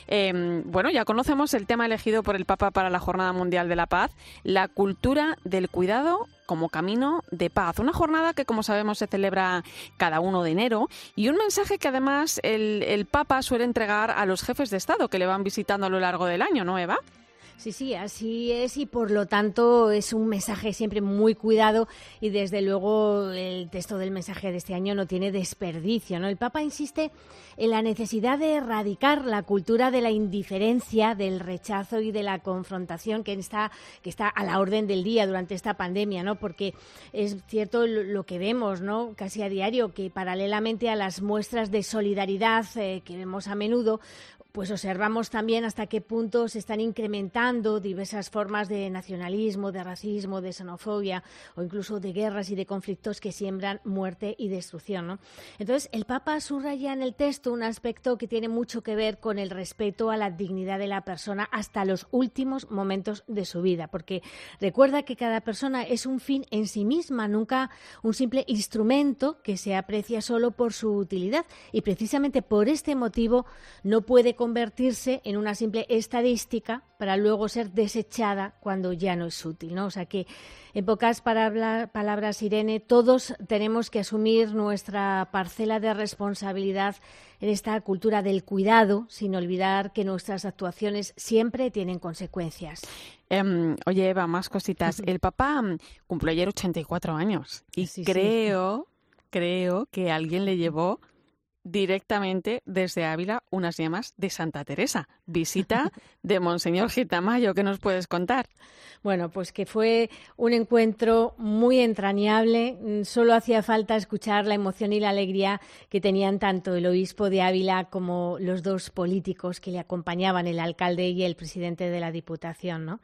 Eh, bueno, ya conocemos el tema elegido por el Papa para la Jornada Mundial de la Paz, la cultura del cuidado como camino de paz. Una jornada que, como sabemos, se celebra cada uno de enero y un mensaje que además el, el Papa suele entregar a los jefes de Estado que le van visitando a lo largo del año, ¿no, Eva? Sí, sí, así es y por lo tanto es un mensaje siempre muy cuidado y desde luego el texto del mensaje de este año no tiene desperdicio, ¿no? El Papa insiste en la necesidad de erradicar la cultura de la indiferencia, del rechazo y de la confrontación que está, que está a la orden del día durante esta pandemia, ¿no? Porque es cierto lo que vemos, ¿no? Casi a diario, que paralelamente a las muestras de solidaridad eh, que vemos a menudo, pues observamos también hasta qué punto se están incrementando diversas formas de nacionalismo, de racismo, de xenofobia o incluso de guerras y de conflictos que siembran muerte y destrucción, ¿no? Entonces, el Papa subraya en el texto un aspecto que tiene mucho que ver con el respeto a la dignidad de la persona hasta los últimos momentos de su vida, porque recuerda que cada persona es un fin en sí misma, nunca un simple instrumento que se aprecia solo por su utilidad y precisamente por este motivo no puede convertirse en una simple estadística para luego ser desechada cuando ya no es útil, ¿no? O sea que, en pocas palabras, palabras, Irene, todos tenemos que asumir nuestra parcela de responsabilidad en esta cultura del cuidado, sin olvidar que nuestras actuaciones siempre tienen consecuencias. Um, oye, Eva, más cositas. El Papa um, cumplió ayer ochenta y cuatro años y sí, creo, sí. creo que alguien le llevó directamente desde Ávila unas yemas de Santa Teresa. Visita de Monseñor Gitamayo. ¿Qué nos puedes contar? Bueno, pues que fue un encuentro muy entrañable. Solo hacía falta escuchar la emoción y la alegría que tenían tanto el obispo de Ávila como los dos políticos que le acompañaban, el alcalde y el presidente de la Diputación, ¿no?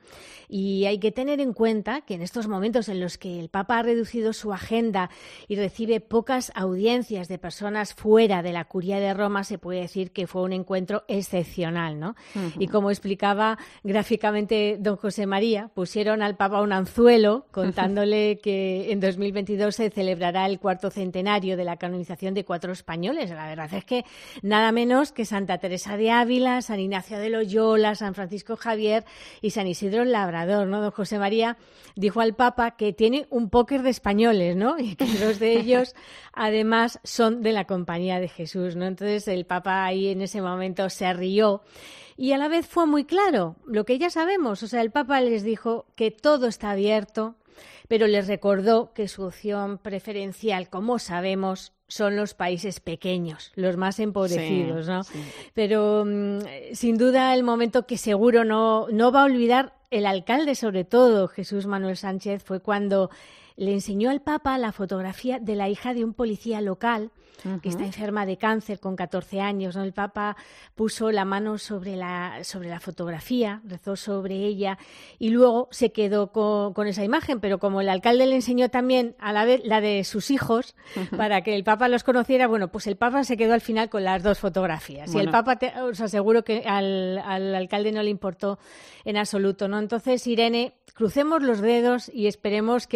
Y hay que tener en cuenta que en estos momentos en los que el Papa ha reducido su agenda y recibe pocas audiencias de personas fuera de la Curia de Roma, se puede decir que fue un encuentro excepcional, ¿no? Uh-huh. Y como explicaba gráficamente don José María, pusieron al Papa un anzuelo contándole que en dos mil veintidós se celebrará el cuarto centenario de la canonización de cuatro españoles. La verdad es que nada menos que Santa Teresa de Ávila, San Ignacio de Loyola, San Francisco Javier y San Isidro el Labrador, ¿no? Don José María dijo al Papa que tiene un póker de españoles, ¿no? Y que dos de ellos además son de la Compañía de Jesús, ¿no? Entonces el Papa ahí en ese momento se rió y a la vez fue muy claro, lo que ya sabemos. O sea, el Papa les dijo que todo está abierto, pero les recordó que su opción preferencial, como sabemos, son los países pequeños, los más empobrecidos, sí, ¿no? Sí. Pero mmm, sin duda el momento que seguro no, no va a olvidar el alcalde, sobre todo Jesús Manuel Sánchez, fue cuando le enseñó al Papa la fotografía de la hija de un policía local uh-huh. que está enferma de cáncer con catorce años, ¿no? El Papa puso la mano sobre la, sobre la fotografía, rezó sobre ella y luego se quedó con, con esa imagen, pero como el alcalde le enseñó también a la vez la de sus hijos uh-huh. para que el Papa los conociera, bueno, pues el Papa se quedó al final con las dos fotografías. Bueno. Y el Papa, te, os aseguro que al, al alcalde no le importó en absoluto, ¿no? Entonces, Irene, crucemos los dedos y esperemos que la candidatura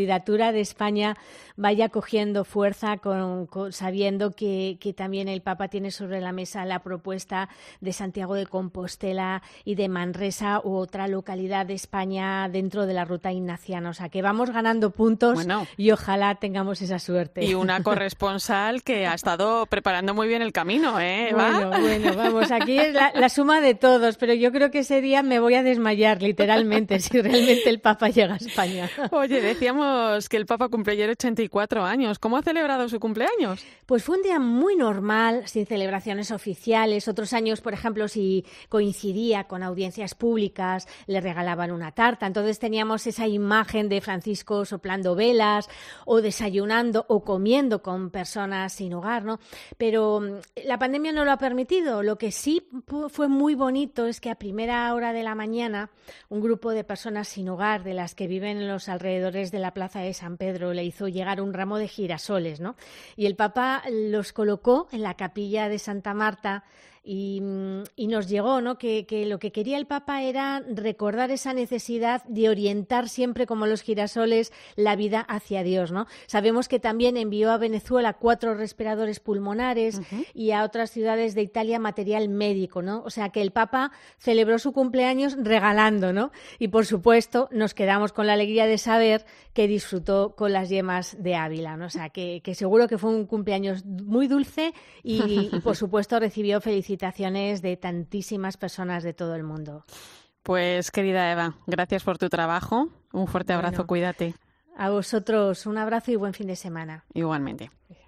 candidatura de España vaya cogiendo fuerza, con, con, sabiendo que, que también el Papa tiene sobre la mesa la propuesta de Santiago de Compostela y de Manresa u otra localidad de España dentro de la ruta ignaciana. O sea, que vamos ganando puntos bueno, y ojalá tengamos esa suerte. Y una corresponsal que ha estado preparando muy bien el camino, ¿eh, Eva? Bueno, bueno, vamos, aquí es la, la suma de todos, pero yo creo que ese día me voy a desmayar, literalmente, si realmente el Papa llega a España. Oye, decíamos que el Papa cumple ayer ochenta y cuatro años. ¿Cómo ha celebrado su cumpleaños? Pues fue un día muy normal, sin celebraciones oficiales. Otros años, por ejemplo, si coincidía con audiencias públicas, le regalaban una tarta. Entonces teníamos esa imagen de Francisco soplando velas o desayunando o comiendo con personas sin hogar, ¿no? Pero la pandemia no lo ha permitido. Lo que sí fue muy bonito es que a primera hora de la mañana un grupo de personas sin hogar, de las que viven en los alrededores de la plaza de San Pedro, le hizo llegar un ramo de girasoles, ¿no? Y el Papa los colocó en la capilla de Santa Marta. Y, y nos llegó, ¿no?, que, que lo que quería el Papa era recordar esa necesidad de orientar siempre, como los girasoles, la vida hacia Dios, ¿no? Sabemos que también envió a Venezuela cuatro respiradores pulmonares uh-huh. y a otras ciudades de Italia material médico, ¿no? O sea, que el Papa celebró su cumpleaños regalando, ¿no? Y, por supuesto, nos quedamos con la alegría de saber que disfrutó con las yemas de Ávila, ¿no? O sea, que, que seguro que fue un cumpleaños muy dulce y, y por supuesto, recibió felicitaciones de tantísimas personas de todo el mundo. Pues, querida Eva, gracias por tu trabajo. Un fuerte abrazo, bueno, cuídate. A vosotros un abrazo y buen fin de semana. Igualmente.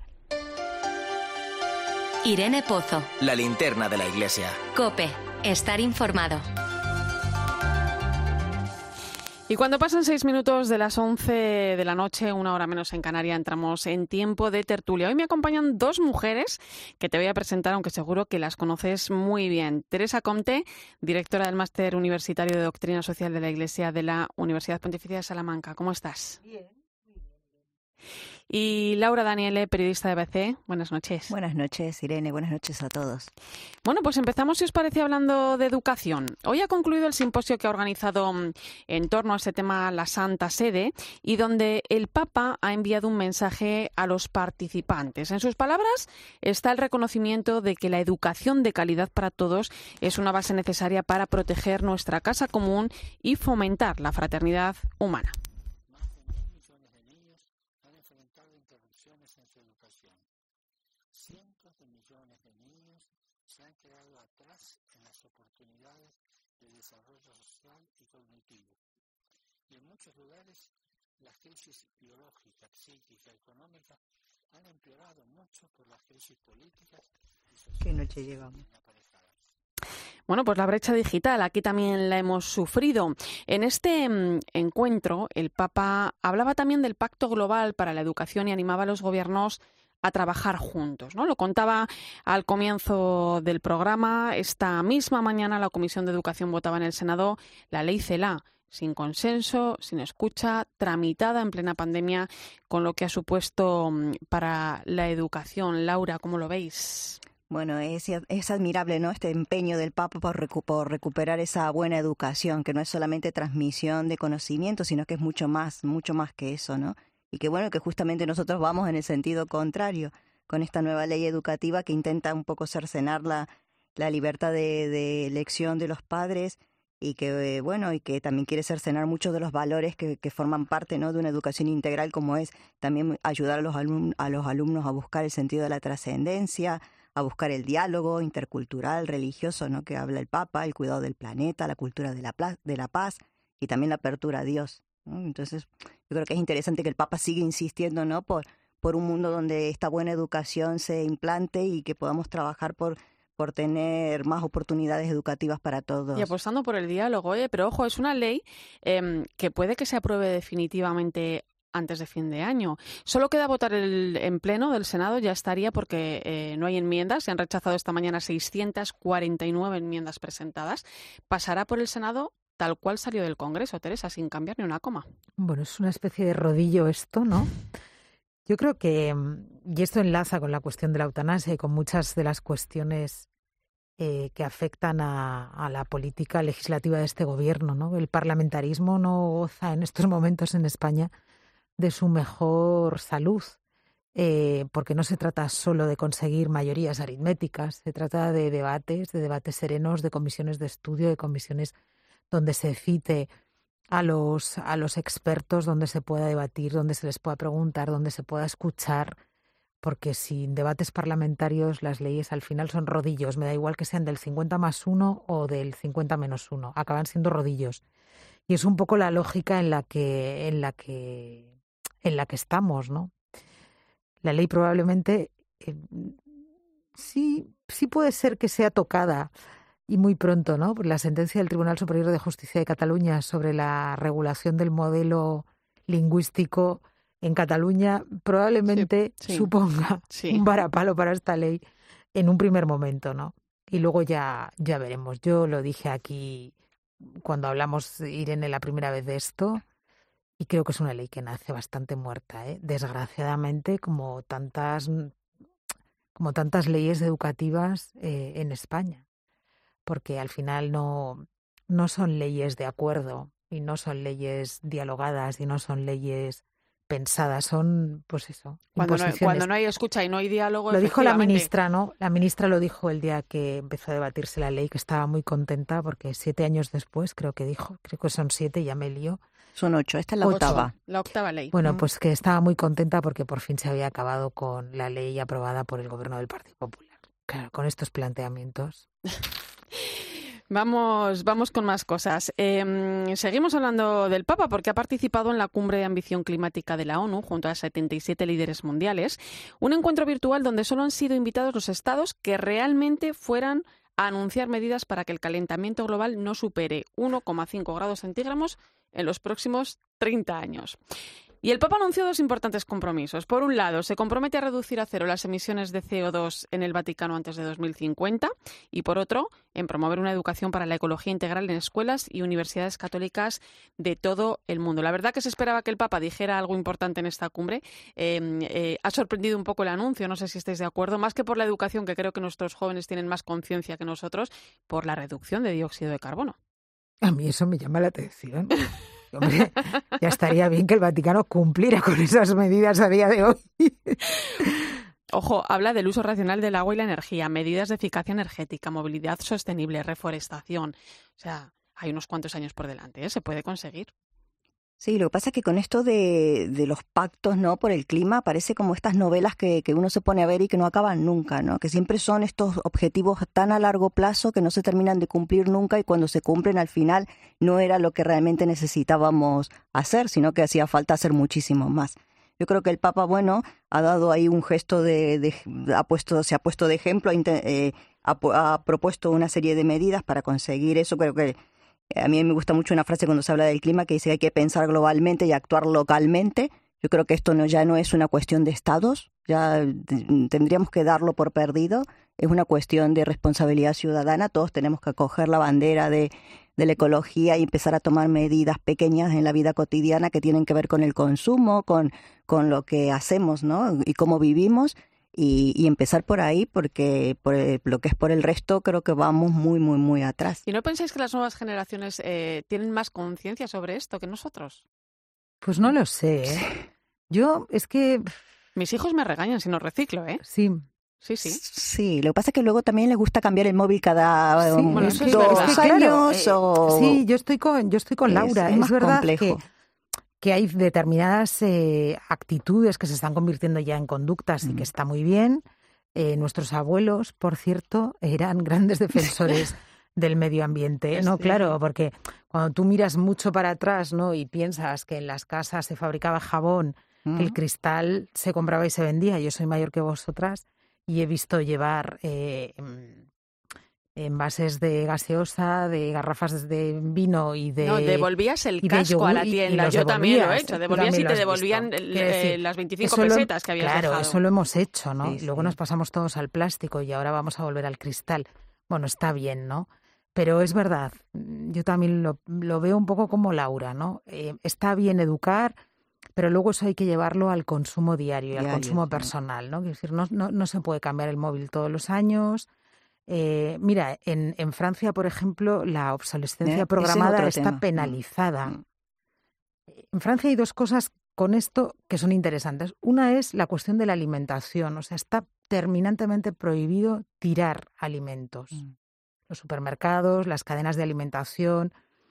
Irene Pozo. La linterna de la Iglesia. COPE. Estar informado. Y cuando pasan seis minutos de las once de la noche, una hora menos en Canarias, entramos en tiempo de tertulia. Hoy me acompañan dos mujeres que te voy a presentar, aunque seguro que las conoces muy bien. Teresa Comte, directora del Máster Universitario de Doctrina Social de la Iglesia de la Universidad Pontificia de Salamanca. ¿Cómo estás? Bien. Y Laura Daniele, periodista de B C. Buenas noches. Buenas noches, Irene. Buenas noches a todos. Bueno, pues empezamos, si os parece, hablando de educación. Hoy ha concluido el simposio que ha organizado en torno a este tema la Santa Sede y donde el Papa ha enviado un mensaje a los participantes. En sus palabras está el reconocimiento de que la educación de calidad para todos es una base necesaria para proteger nuestra casa común y fomentar la fraternidad humana. Cientos de millones de niños se han quedado atrás en las oportunidades de desarrollo social y cognitivo. Y en muchos lugares las crisis biológica, psíquica, económica han empeorado mucho por las crisis políticas y sociales. ¿Qué noche llevamos? Bueno, pues la brecha digital, aquí también la hemos sufrido. En este mmm, encuentro, el Papa hablaba también del Pacto Global para la Educación y animaba a los gobiernos a trabajar juntos, ¿no? Lo contaba al comienzo del programa. Esta misma mañana la Comisión de Educación votaba en el Senado la ley CELA, sin consenso, sin escucha, tramitada en plena pandemia, con lo que ha supuesto para la educación. Laura, ¿cómo lo veis? Bueno, es, es admirable, ¿no?, este empeño del Papa por, recu- por recuperar esa buena educación, que no es solamente transmisión de conocimiento, sino que es mucho más, mucho más que eso, ¿no? Y que bueno, que justamente nosotros vamos en el sentido contrario, con esta nueva ley educativa que intenta un poco cercenar la, la libertad de, de elección de los padres y que, eh, bueno, y que también quiere cercenar muchos de los valores que, que forman parte, ¿no?, de una educación integral, como es también ayudar a los, alum- a los alumnos a buscar el sentido de la trascendencia, a buscar el diálogo intercultural, religioso, ¿no?, que habla el Papa, el cuidado del planeta, la cultura de la, pla- de la paz y también la apertura a Dios, ¿no? Entonces, yo creo que es interesante que el Papa siga insistiendo, ¿no?, por, por un mundo donde esta buena educación se implante y que podamos trabajar por, por tener más oportunidades educativas para todos. Y apostando por el diálogo, oye, pero ojo, es una ley eh, que puede que se apruebe definitivamente antes de fin de año. Solo queda votar el, en pleno del Senado, ya estaría, porque eh, no hay enmiendas. Se han rechazado esta mañana seiscientas cuarenta y nueve enmiendas presentadas. Pasará por el Senado tal cual salió del Congreso, Teresa, sin cambiar ni una coma. Bueno, es una especie de rodillo esto, ¿no? Yo creo que, y esto enlaza con la cuestión de la eutanasia y con muchas de las cuestiones eh, que afectan a, a la política legislativa de este gobierno, ¿no? El parlamentarismo no goza en estos momentos en España de su mejor salud. Eh, porque no se trata solo de conseguir mayorías aritméticas, se trata de debates, de debates serenos, de comisiones de estudio, de comisiones donde se cite a los, a los expertos, donde se pueda debatir, donde se les pueda preguntar, donde se pueda escuchar, porque sin debates parlamentarios las leyes al final son rodillos, me da igual que sean del cincuenta más uno o del cincuenta menos uno, acaban siendo rodillos. Y es un poco la lógica en la que, en la que, en la que estamos, ¿no? La ley probablemente eh, sí, sí puede ser que sea tocada y muy pronto, ¿no? La sentencia del Tribunal Superior de Justicia de Cataluña sobre la regulación del modelo lingüístico en Cataluña probablemente sí, sí. suponga sí. un varapalo para esta ley en un primer momento, ¿no? Y luego ya, ya veremos. Yo lo dije aquí cuando hablamos, Irene, la primera vez de esto. Y creo que es una ley que nace bastante muerta, ¿eh? Desgraciadamente, como tantas, como tantas leyes educativas eh, en España. Porque al final no, no son leyes de acuerdo y no son leyes dialogadas y no son leyes pensadas, son, pues eso, cuando no, cuando no hay escucha y no hay diálogo. Lo dijo la ministra, ¿no? La ministra lo dijo el día que empezó a debatirse la ley, que estaba muy contenta porque siete años después, creo que dijo, creo que son siete, ya me lío. Son ocho, esta es la ocho. octava. La octava ley. Bueno, pues que estaba muy contenta porque por fin se había acabado con la ley aprobada por el gobierno del Partido Popular. Claro, con estos planteamientos. Vamos, vamos con más cosas. Eh, seguimos hablando del Papa porque ha participado en la Cumbre de Ambición Climática de la ONU junto a setenta y siete líderes mundiales. Un encuentro virtual donde solo han sido invitados los estados que realmente fueran a anunciar medidas para que el calentamiento global no supere uno coma cinco grados centígrados en los próximos treinta años. Y el Papa anunció dos importantes compromisos. Por un lado, se compromete a reducir a cero las emisiones de C O dos en el Vaticano antes de dos mil cincuenta y, por otro, en promover una educación para la ecología integral en escuelas y universidades católicas de todo el mundo. La verdad que se esperaba que el Papa dijera algo importante en esta cumbre. Eh, eh, ha sorprendido un poco el anuncio, no sé si estáis de acuerdo, más que por la educación, que creo que nuestros jóvenes tienen más conciencia que nosotros, por la reducción de dióxido de carbono. A mí eso me llama la atención. Hombre, ya estaría bien que el Vaticano cumpliera con esas medidas a día de hoy. Ojo, habla del uso racional del agua y la energía, medidas de eficacia energética, movilidad sostenible, reforestación. O sea, hay unos cuantos años por delante, ¿eh? Se puede conseguir. Sí, lo que pasa es que con esto de, de los pactos, ¿no?, por el clima, parece como estas novelas que, que uno se pone a ver y que no acaban nunca, ¿no? Que siempre son estos objetivos tan a largo plazo que no se terminan de cumplir nunca y cuando se cumplen al final no era lo que realmente necesitábamos hacer, sino que hacía falta hacer muchísimo más. Yo creo que el Papa, bueno, ha dado ahí un gesto de, de ha puesto, se ha puesto de ejemplo, eh, ha, ha propuesto una serie de medidas para conseguir eso. Creo que a mí me gusta mucho una frase cuando se habla del clima que dice que hay que pensar globalmente y actuar localmente. Yo creo que esto no, ya no es una cuestión de estados, ya tendríamos que darlo por perdido. Es una cuestión de responsabilidad ciudadana. Todos tenemos que acoger la bandera de, de la ecología y empezar a tomar medidas pequeñas en la vida cotidiana que tienen que ver con el consumo, con, con lo que hacemos, ¿no?, y cómo vivimos. Y, y empezar por ahí, porque por el, lo que es por el resto creo que vamos muy, muy, muy atrás. ¿Y no pensáis que las nuevas generaciones eh, tienen más conciencia sobre esto que nosotros? Pues no lo sé, ¿eh? Yo, es que... Mis hijos me regañan si no reciclo, ¿eh? Sí. Sí, sí. Sí, lo que pasa es que luego también les gusta cambiar el móvil cada sí, um, bueno, dos es que, años. Claro, o... eh, sí, yo estoy con, yo estoy con Laura. Es, es, es más verdad complejo. que... que hay determinadas eh, actitudes que se están convirtiendo ya en conductas mm. y que está muy bien. Eh, nuestros abuelos, por cierto, eran grandes defensores del medio ambiente, ¿no? Sí. Claro, porque cuando tú miras mucho para atrás, ¿no?, y piensas que en las casas se fabricaba jabón, mm. que el cristal se compraba y se vendía. Yo soy mayor que vosotras y he visto llevar... Eh, envases de gaseosa, de garrafas de vino y de... No, devolvías el casco a la tienda. Yo también lo he hecho. Devolvías y te devolvían el, eh, las veinticinco pesetas que habías claro, dejado. Claro, eso lo hemos hecho, ¿no? Sí, Luego sí. nos pasamos todos al plástico y ahora vamos a volver al cristal. Bueno, está bien, ¿no? Pero es verdad, yo también lo, lo veo un poco como Laura, ¿no? Eh, está bien educar, pero luego eso hay que llevarlo al consumo diario y diario, al consumo sí. personal, ¿no? Es decir, no, no, no se puede cambiar el móvil todos los años... Eh, mira, en, en Francia, por ejemplo, la obsolescencia eh, programada está tema. penalizada. Mm. En Francia hay dos cosas con esto que son interesantes. Una es la cuestión de la alimentación. O sea, está terminantemente prohibido tirar alimentos. Mm. Los supermercados, las cadenas de alimentación,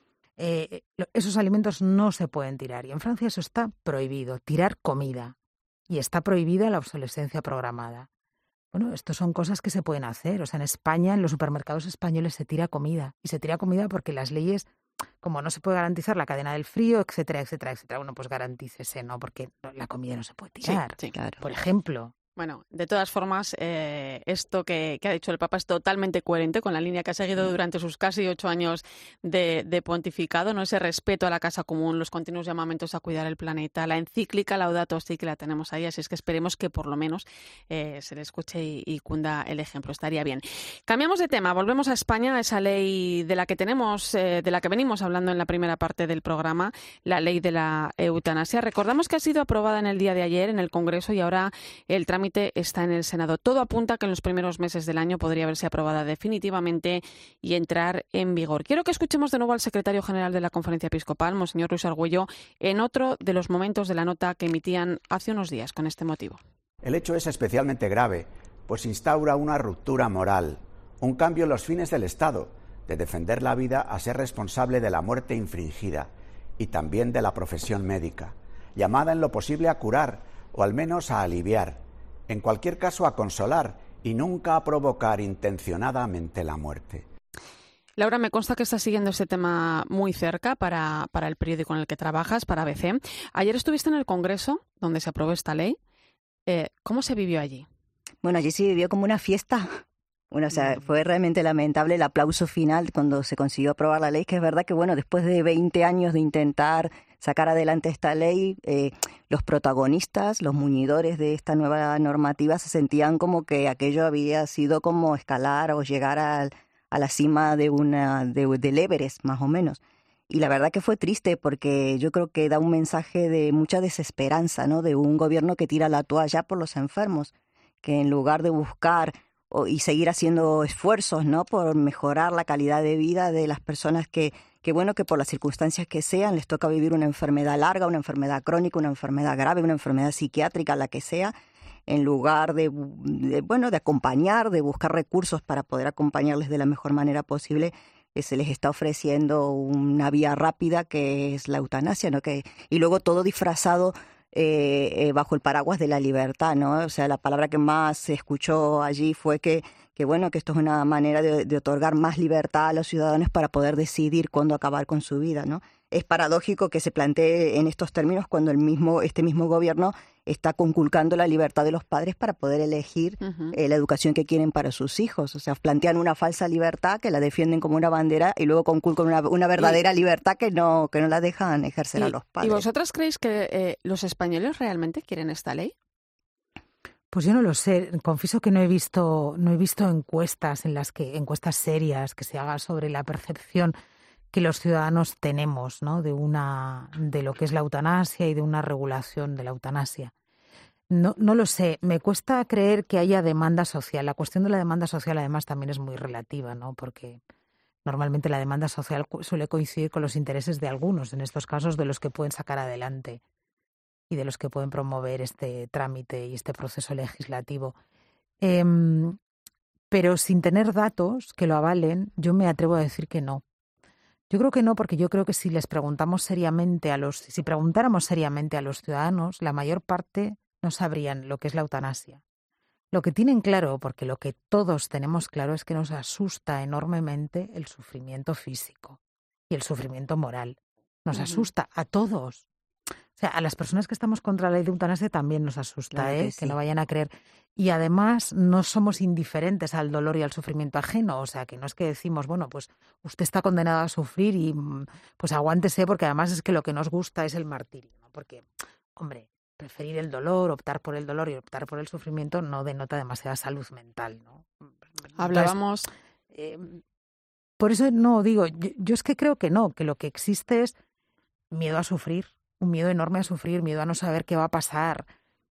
eh, esos alimentos no se pueden tirar. Y en Francia eso está prohibido, tirar comida. Y está prohibida la obsolescencia programada. Bueno, esto son cosas que se pueden hacer. O sea, en España, en los supermercados españoles se tira comida. Y se tira comida porque las leyes, como no se puede garantizar la cadena del frío, etcétera, etcétera, etcétera. Bueno, pues garantícese, ¿no? Porque la comida no se puede tirar. Sí, sí, claro. Por ejemplo. Bueno, de todas formas, eh, esto que, que ha dicho el Papa es totalmente coherente con la línea que ha seguido durante sus casi ocho años de, de pontificado, ¿no? Ese respeto a la casa común, los continuos llamamientos a cuidar el planeta, la encíclica Laudato Si que la tenemos ahí, así es que esperemos que por lo menos eh, se le escuche y, y cunda el ejemplo, estaría bien. Cambiamos de tema, volvemos a España, a esa ley de la que tenemos, eh, de la que venimos hablando en la primera parte del programa, la ley de la eutanasia. Recordamos que ha sido aprobada en el día de ayer en el Congreso y ahora el trámite está en el Senado. Todo apunta a que en los primeros meses del año podría verse aprobada definitivamente y entrar en vigor. Quiero que escuchemos de nuevo al secretario general de la Conferencia Episcopal, Monseñor Luis Argüello, en otro de los momentos de la nota que emitían hace unos días con este motivo. El hecho es especialmente grave, pues instaura una ruptura moral, un cambio en los fines del Estado, de defender la vida a ser responsable de la muerte infringida y también de la profesión médica, llamada en lo posible a curar o al menos a aliviar, en cualquier caso a consolar y nunca a provocar intencionadamente la muerte. Laura, me consta que estás siguiendo este tema muy cerca para, para el periódico en el que trabajas, para A B C. Ayer estuviste en el Congreso, donde se aprobó esta ley. Eh, ¿Cómo se vivió allí? Bueno, allí se vivió como una fiesta. Bueno, o sea, fue realmente lamentable el aplauso final cuando se consiguió aprobar la ley, que es verdad que, bueno, después de veinte años de intentar sacar adelante esta ley, eh, los protagonistas, los muñidores de esta nueva normativa se sentían como que aquello había sido como escalar o llegar a, a la cima de una de, del Everest, más o menos. Y la verdad que fue triste porque yo creo que da un mensaje de mucha desesperanza, ¿no? De un gobierno que tira la toalla por los enfermos, que en lugar de buscar y seguir haciendo esfuerzos, ¿no? Por mejorar la calidad de vida de las personas que, que, bueno, que por las circunstancias que sean les toca vivir una enfermedad larga, una enfermedad crónica, una enfermedad grave, una enfermedad psiquiátrica, la que sea, en lugar de, de bueno, de acompañar, de buscar recursos para poder acompañarles de la mejor manera posible, eh, se les está ofreciendo una vía rápida que es la eutanasia, ¿no? Que, y luego todo disfrazado Eh, eh, bajo el paraguas de la libertad, ¿no? O sea, la palabra que más se escuchó allí fue que, que bueno, que esto es una manera de, de otorgar más libertad a los ciudadanos para poder decidir cuándo acabar con su vida, ¿no? Es paradójico que se plantee en estos términos cuando el mismo, este mismo gobierno está conculcando la libertad de los padres para poder elegir uh-huh. eh, la educación que quieren para sus hijos. O sea, plantean una falsa libertad que la defienden como una bandera y luego conculcan una, una verdadera y, libertad que no, que no la dejan ejercer y, a los padres. ¿Y vosotras creéis que eh, los españoles realmente quieren esta ley? Pues yo no lo sé. Confieso que no he visto, no he visto encuestas en las que, encuestas serias que se hagan sobre la percepción que los ciudadanos tenemos, ¿no? de una de lo que es la eutanasia y de una regulación de la eutanasia. No, no lo sé, me cuesta creer que haya demanda social. La cuestión de la demanda social además también es muy relativa, ¿no? Porque normalmente la demanda social suele coincidir con los intereses de algunos, en estos casos de los que pueden sacar adelante y de los que pueden promover este trámite y este proceso legislativo. Eh, pero sin tener datos que lo avalen, yo me atrevo a decir que no. Yo creo que no, porque yo creo que si les preguntamos seriamente a los, si preguntáramos seriamente a los ciudadanos, la mayor parte no sabrían lo que es la eutanasia. Lo que tienen claro, porque lo que todos tenemos claro es que nos asusta enormemente el sufrimiento físico y el sufrimiento moral. Nos uh-huh. asusta a todos. O sea, a las personas que estamos contra la ley de eutanasia también nos asusta, claro que, ¿eh? sí. que no vayan a creer. Y además no somos indiferentes al dolor y al sufrimiento ajeno. O sea, que no es que decimos, bueno, pues usted está condenado a sufrir y pues aguántese, porque además es que lo que nos gusta es el martirio, ¿no? Porque, hombre, preferir el dolor, optar por el dolor y optar por el sufrimiento no denota demasiada salud mental, ¿no? Hablábamos... Entonces, eh, por eso no digo, yo, yo es que creo que no, que lo que existe es miedo a sufrir. Un miedo enorme a sufrir, miedo a no saber qué va a pasar,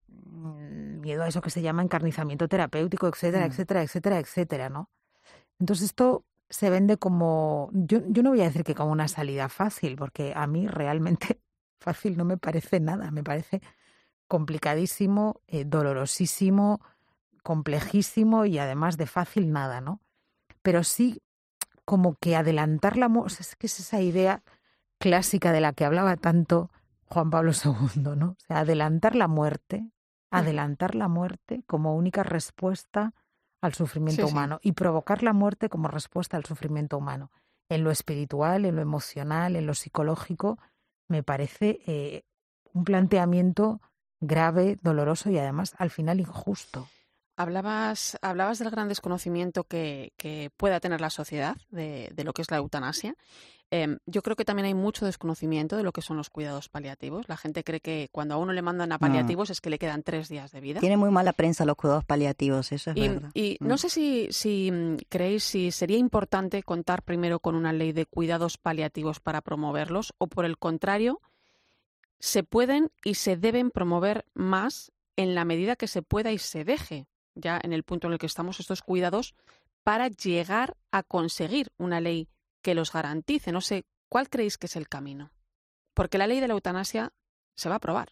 miedo a eso que se llama encarnizamiento terapéutico, etcétera, mm. etcétera, etcétera, etcétera, ¿no? Entonces esto se vende como, yo, yo no voy a decir que como una salida fácil, porque a mí realmente fácil no me parece nada, me parece complicadísimo, eh, dolorosísimo, complejísimo y además de fácil nada, ¿no? Pero sí como que adelantar la muerte, es que es esa idea clásica de la que hablaba tanto Juan Pablo segundo, ¿no? O sea, adelantar la muerte, adelantar la muerte como única respuesta al sufrimiento Sí, sí. humano y provocar la muerte como respuesta al sufrimiento humano. En lo espiritual, en lo emocional, en lo psicológico, me parece eh, un planteamiento grave, doloroso y además al final injusto. Hablabas, hablabas del gran desconocimiento que, que pueda tener la sociedad de, de lo que es la eutanasia. Eh, yo creo que también hay mucho desconocimiento de lo que son los cuidados paliativos. La gente cree que cuando a uno le mandan a paliativos es que le quedan tres días de vida. Tiene muy mala prensa los cuidados paliativos, eso es Y, verdad. y Mm. no sé si, si mm, creéis si sería importante contar primero con una ley de cuidados paliativos para promoverlos o por el contrario, se pueden y se deben promover más en la medida que se pueda y se deje ya en el punto en el que estamos estos cuidados para llegar a conseguir una ley que los garantice. No sé, ¿cuál creéis que es el camino? Porque la ley de la eutanasia se va a aprobar.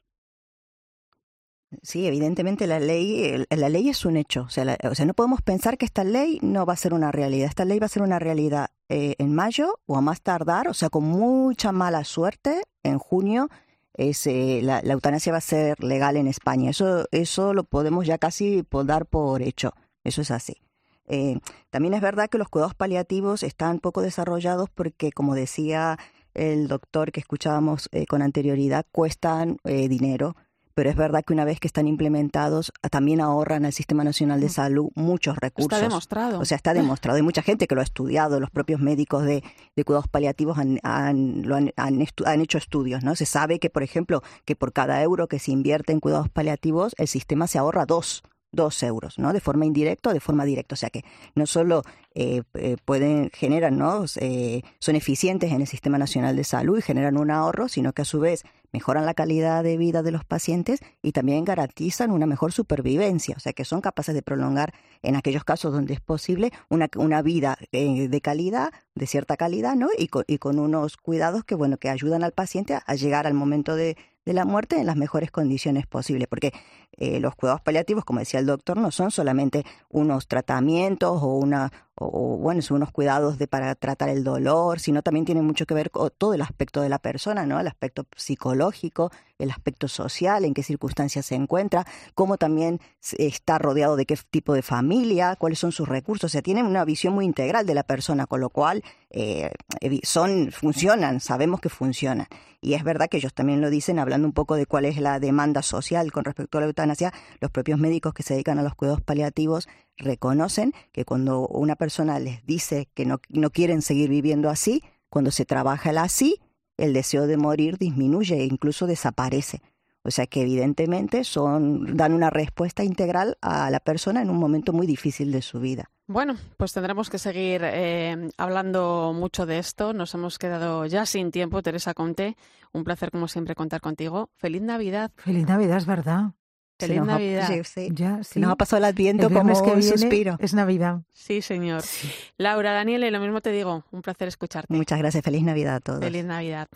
Sí, evidentemente la ley, la ley es un hecho. O sea, la- o sea, no podemos pensar que esta ley no va a ser una realidad. Esta ley va a ser una realidad eh, en mayo o a más tardar, o sea, con mucha mala suerte, en junio, es, eh, la, la eutanasia va a ser legal en España. Eso, eso lo podemos ya casi po- dar por hecho. Eso es así. Eh, también es verdad que los cuidados paliativos están poco desarrollados porque, como decía el doctor que escuchábamos eh, con anterioridad, cuestan eh, dinero. Pero es verdad que una vez que están implementados, también ahorran al Sistema Nacional de Salud muchos recursos. Está demostrado. O sea, está demostrado. Hay mucha gente que lo ha estudiado. Los propios médicos de, de cuidados paliativos han, han, lo han, han, estu- han hecho estudios, ¿no? Se sabe que, por ejemplo, que por cada euro que se invierte en cuidados paliativos, el sistema se ahorra dos. dos euros, ¿no? De forma indirecta o de forma directa. O sea que no solo eh, eh, pueden, generan, ¿no? Eh, son eficientes en el Sistema Nacional de Salud y generan un ahorro, sino que a su vez mejoran la calidad de vida de los pacientes y también garantizan una mejor supervivencia. O sea que son capaces de prolongar, en aquellos casos donde es posible, una, una vida eh, de calidad, de cierta calidad, ¿no? Y con, y con unos cuidados que, bueno, que ayudan al paciente a, a llegar al momento de de la muerte en las mejores condiciones posibles, porque eh, los cuidados paliativos, como decía el doctor, no son solamente unos tratamientos o una o, o, bueno, son unos cuidados de para tratar el dolor, sino también tienen mucho que ver con todo el aspecto de la persona, ¿no? El aspecto psicológico, el aspecto social, en qué circunstancias se encuentra, cómo también está rodeado de qué tipo de familia, cuáles son sus recursos. O sea, tienen una visión muy integral de la persona, con lo cual eh, son funcionan, sabemos que funcionan. Y es verdad que ellos también lo dicen, hablando un poco de cuál es la demanda social con respecto a la eutanasia, los propios médicos que se dedican a los cuidados paliativos reconocen que cuando una persona les dice que no, no quieren seguir viviendo así, cuando se trabaja el así, el deseo de morir disminuye e incluso desaparece. O sea que evidentemente son, dan una respuesta integral a la persona en un momento muy difícil de su vida. Bueno, pues tendremos que seguir eh, hablando mucho de esto. Nos hemos quedado ya sin tiempo, Teresa Conte. Un placer, como siempre, contar contigo. ¡Feliz Navidad! Feliz Navidad, es verdad. ¡Feliz nos Navidad! Ha, sí, sí. Ya, sí. Se nos ha pasado el Adviento el como que un viene suspiro. Es Navidad. Sí, señor. Sí. Laura, Daniela, lo mismo te digo. Un placer escucharte. Muchas gracias. Feliz Navidad a todos. Feliz Navidad.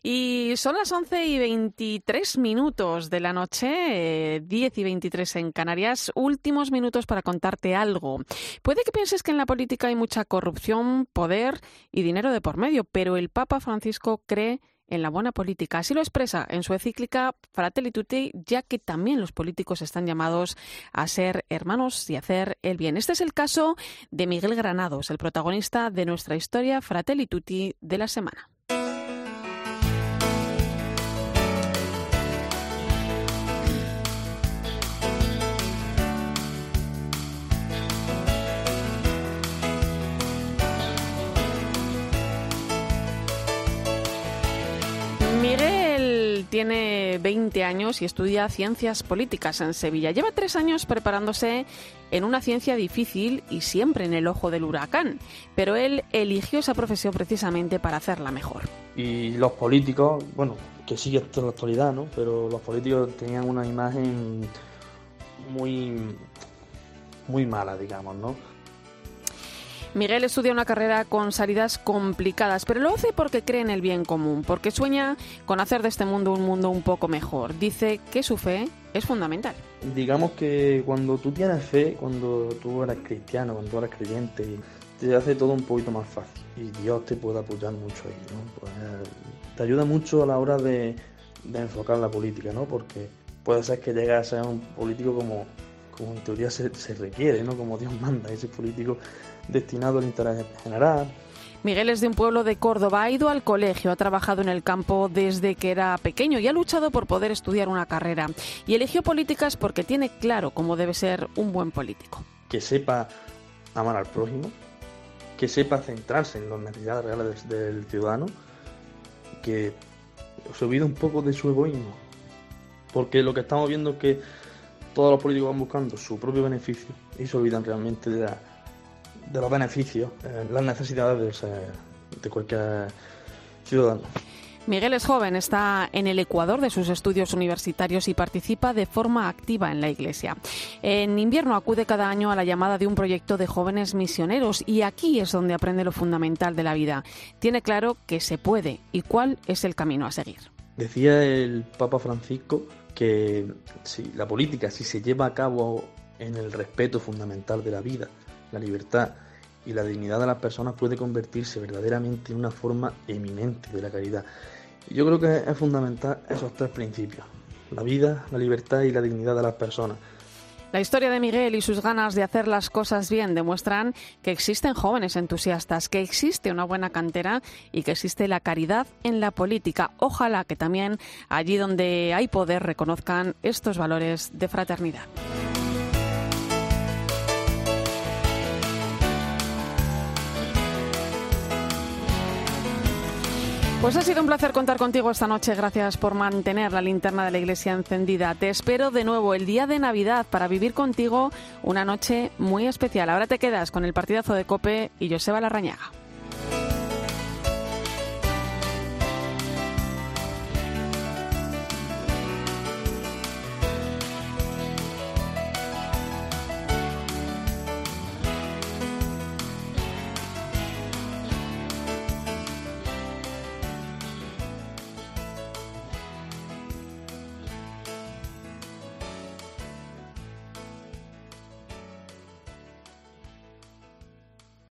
Y son las once y veintitrés minutos de la noche, eh, diez y veintitrés en Canarias. Últimos minutos para contarte algo. Puede que pienses que en la política hay mucha corrupción, poder y dinero de por medio, pero el Papa Francisco cree en la buena política. Así lo expresa en su encíclica Fratelli Tutti, ya que también los políticos están llamados a ser hermanos y hacer el bien. Este es el caso de Miguel Granados, el protagonista de nuestra historia Fratelli Tutti de la semana. Miguel tiene veinte años y estudia Ciencias Políticas en Sevilla. Lleva tres años preparándose en una ciencia difícil y siempre en el ojo del huracán, pero él eligió esa profesión precisamente para hacerla mejor. Y los políticos, bueno, que sigue hasta la actualidad, ¿no? Pero los políticos tenían una imagen muy, muy mala, digamos, ¿no? Miguel estudia una carrera con salidas complicadas, pero lo hace porque cree en el bien común, porque sueña con hacer de este mundo un mundo un poco mejor. Dice que su fe es fundamental. Digamos que cuando tú tienes fe, cuando tú eres cristiano, cuando tú eres creyente, te hace todo un poquito más fácil y Dios te puede apoyar mucho ahí, ¿no? Pues, te ayuda mucho a la hora de, de enfocar la política, ¿no? Porque puede ser que llegues a ser un político como, como en teoría se, se requiere, ¿no? Como Dios manda, ese político destinado al interés general. Miguel es de un pueblo de Córdoba, ha ido al colegio, ha trabajado en el campo desde que era pequeño y ha luchado por poder estudiar una carrera. Y eligió políticas porque tiene claro cómo debe ser un buen político. Que sepa amar al prójimo, que sepa centrarse en las necesidades reales del, del ciudadano, que se olvide un poco de su egoísmo. Porque lo que estamos viendo es que todos los políticos van buscando su propio beneficio y se olvidan realmente de, la, de los beneficios, eh, las necesidades de, de cualquier ciudadano. Miguel es joven, está en el Ecuador de sus estudios universitarios y participa de forma activa en la Iglesia. En invierno acude cada año a la llamada de un proyecto de jóvenes misioneros y aquí es donde aprende lo fundamental de la vida. Tiene claro que se puede y cuál es el camino a seguir. Decía el Papa Francisco que si la política, si se lleva a cabo en el respeto fundamental de la vida, la libertad y la dignidad de las personas, puede convertirse verdaderamente en una forma eminente de la caridad. Y yo creo que es fundamental esos tres principios: la vida, la libertad y la dignidad de las personas. La historia de Miguel y sus ganas de hacer las cosas bien demuestran que existen jóvenes entusiastas, que existe una buena cantera y que existe la caridad en la política. Ojalá que también allí donde hay poder reconozcan estos valores de fraternidad. Pues ha sido un placer contar contigo esta noche. Gracias por mantener la linterna de la Iglesia encendida. Te espero de nuevo el día de Navidad para vivir contigo una noche muy especial. Ahora te quedas con el partidazo de COPE y Joseba Larrañaga.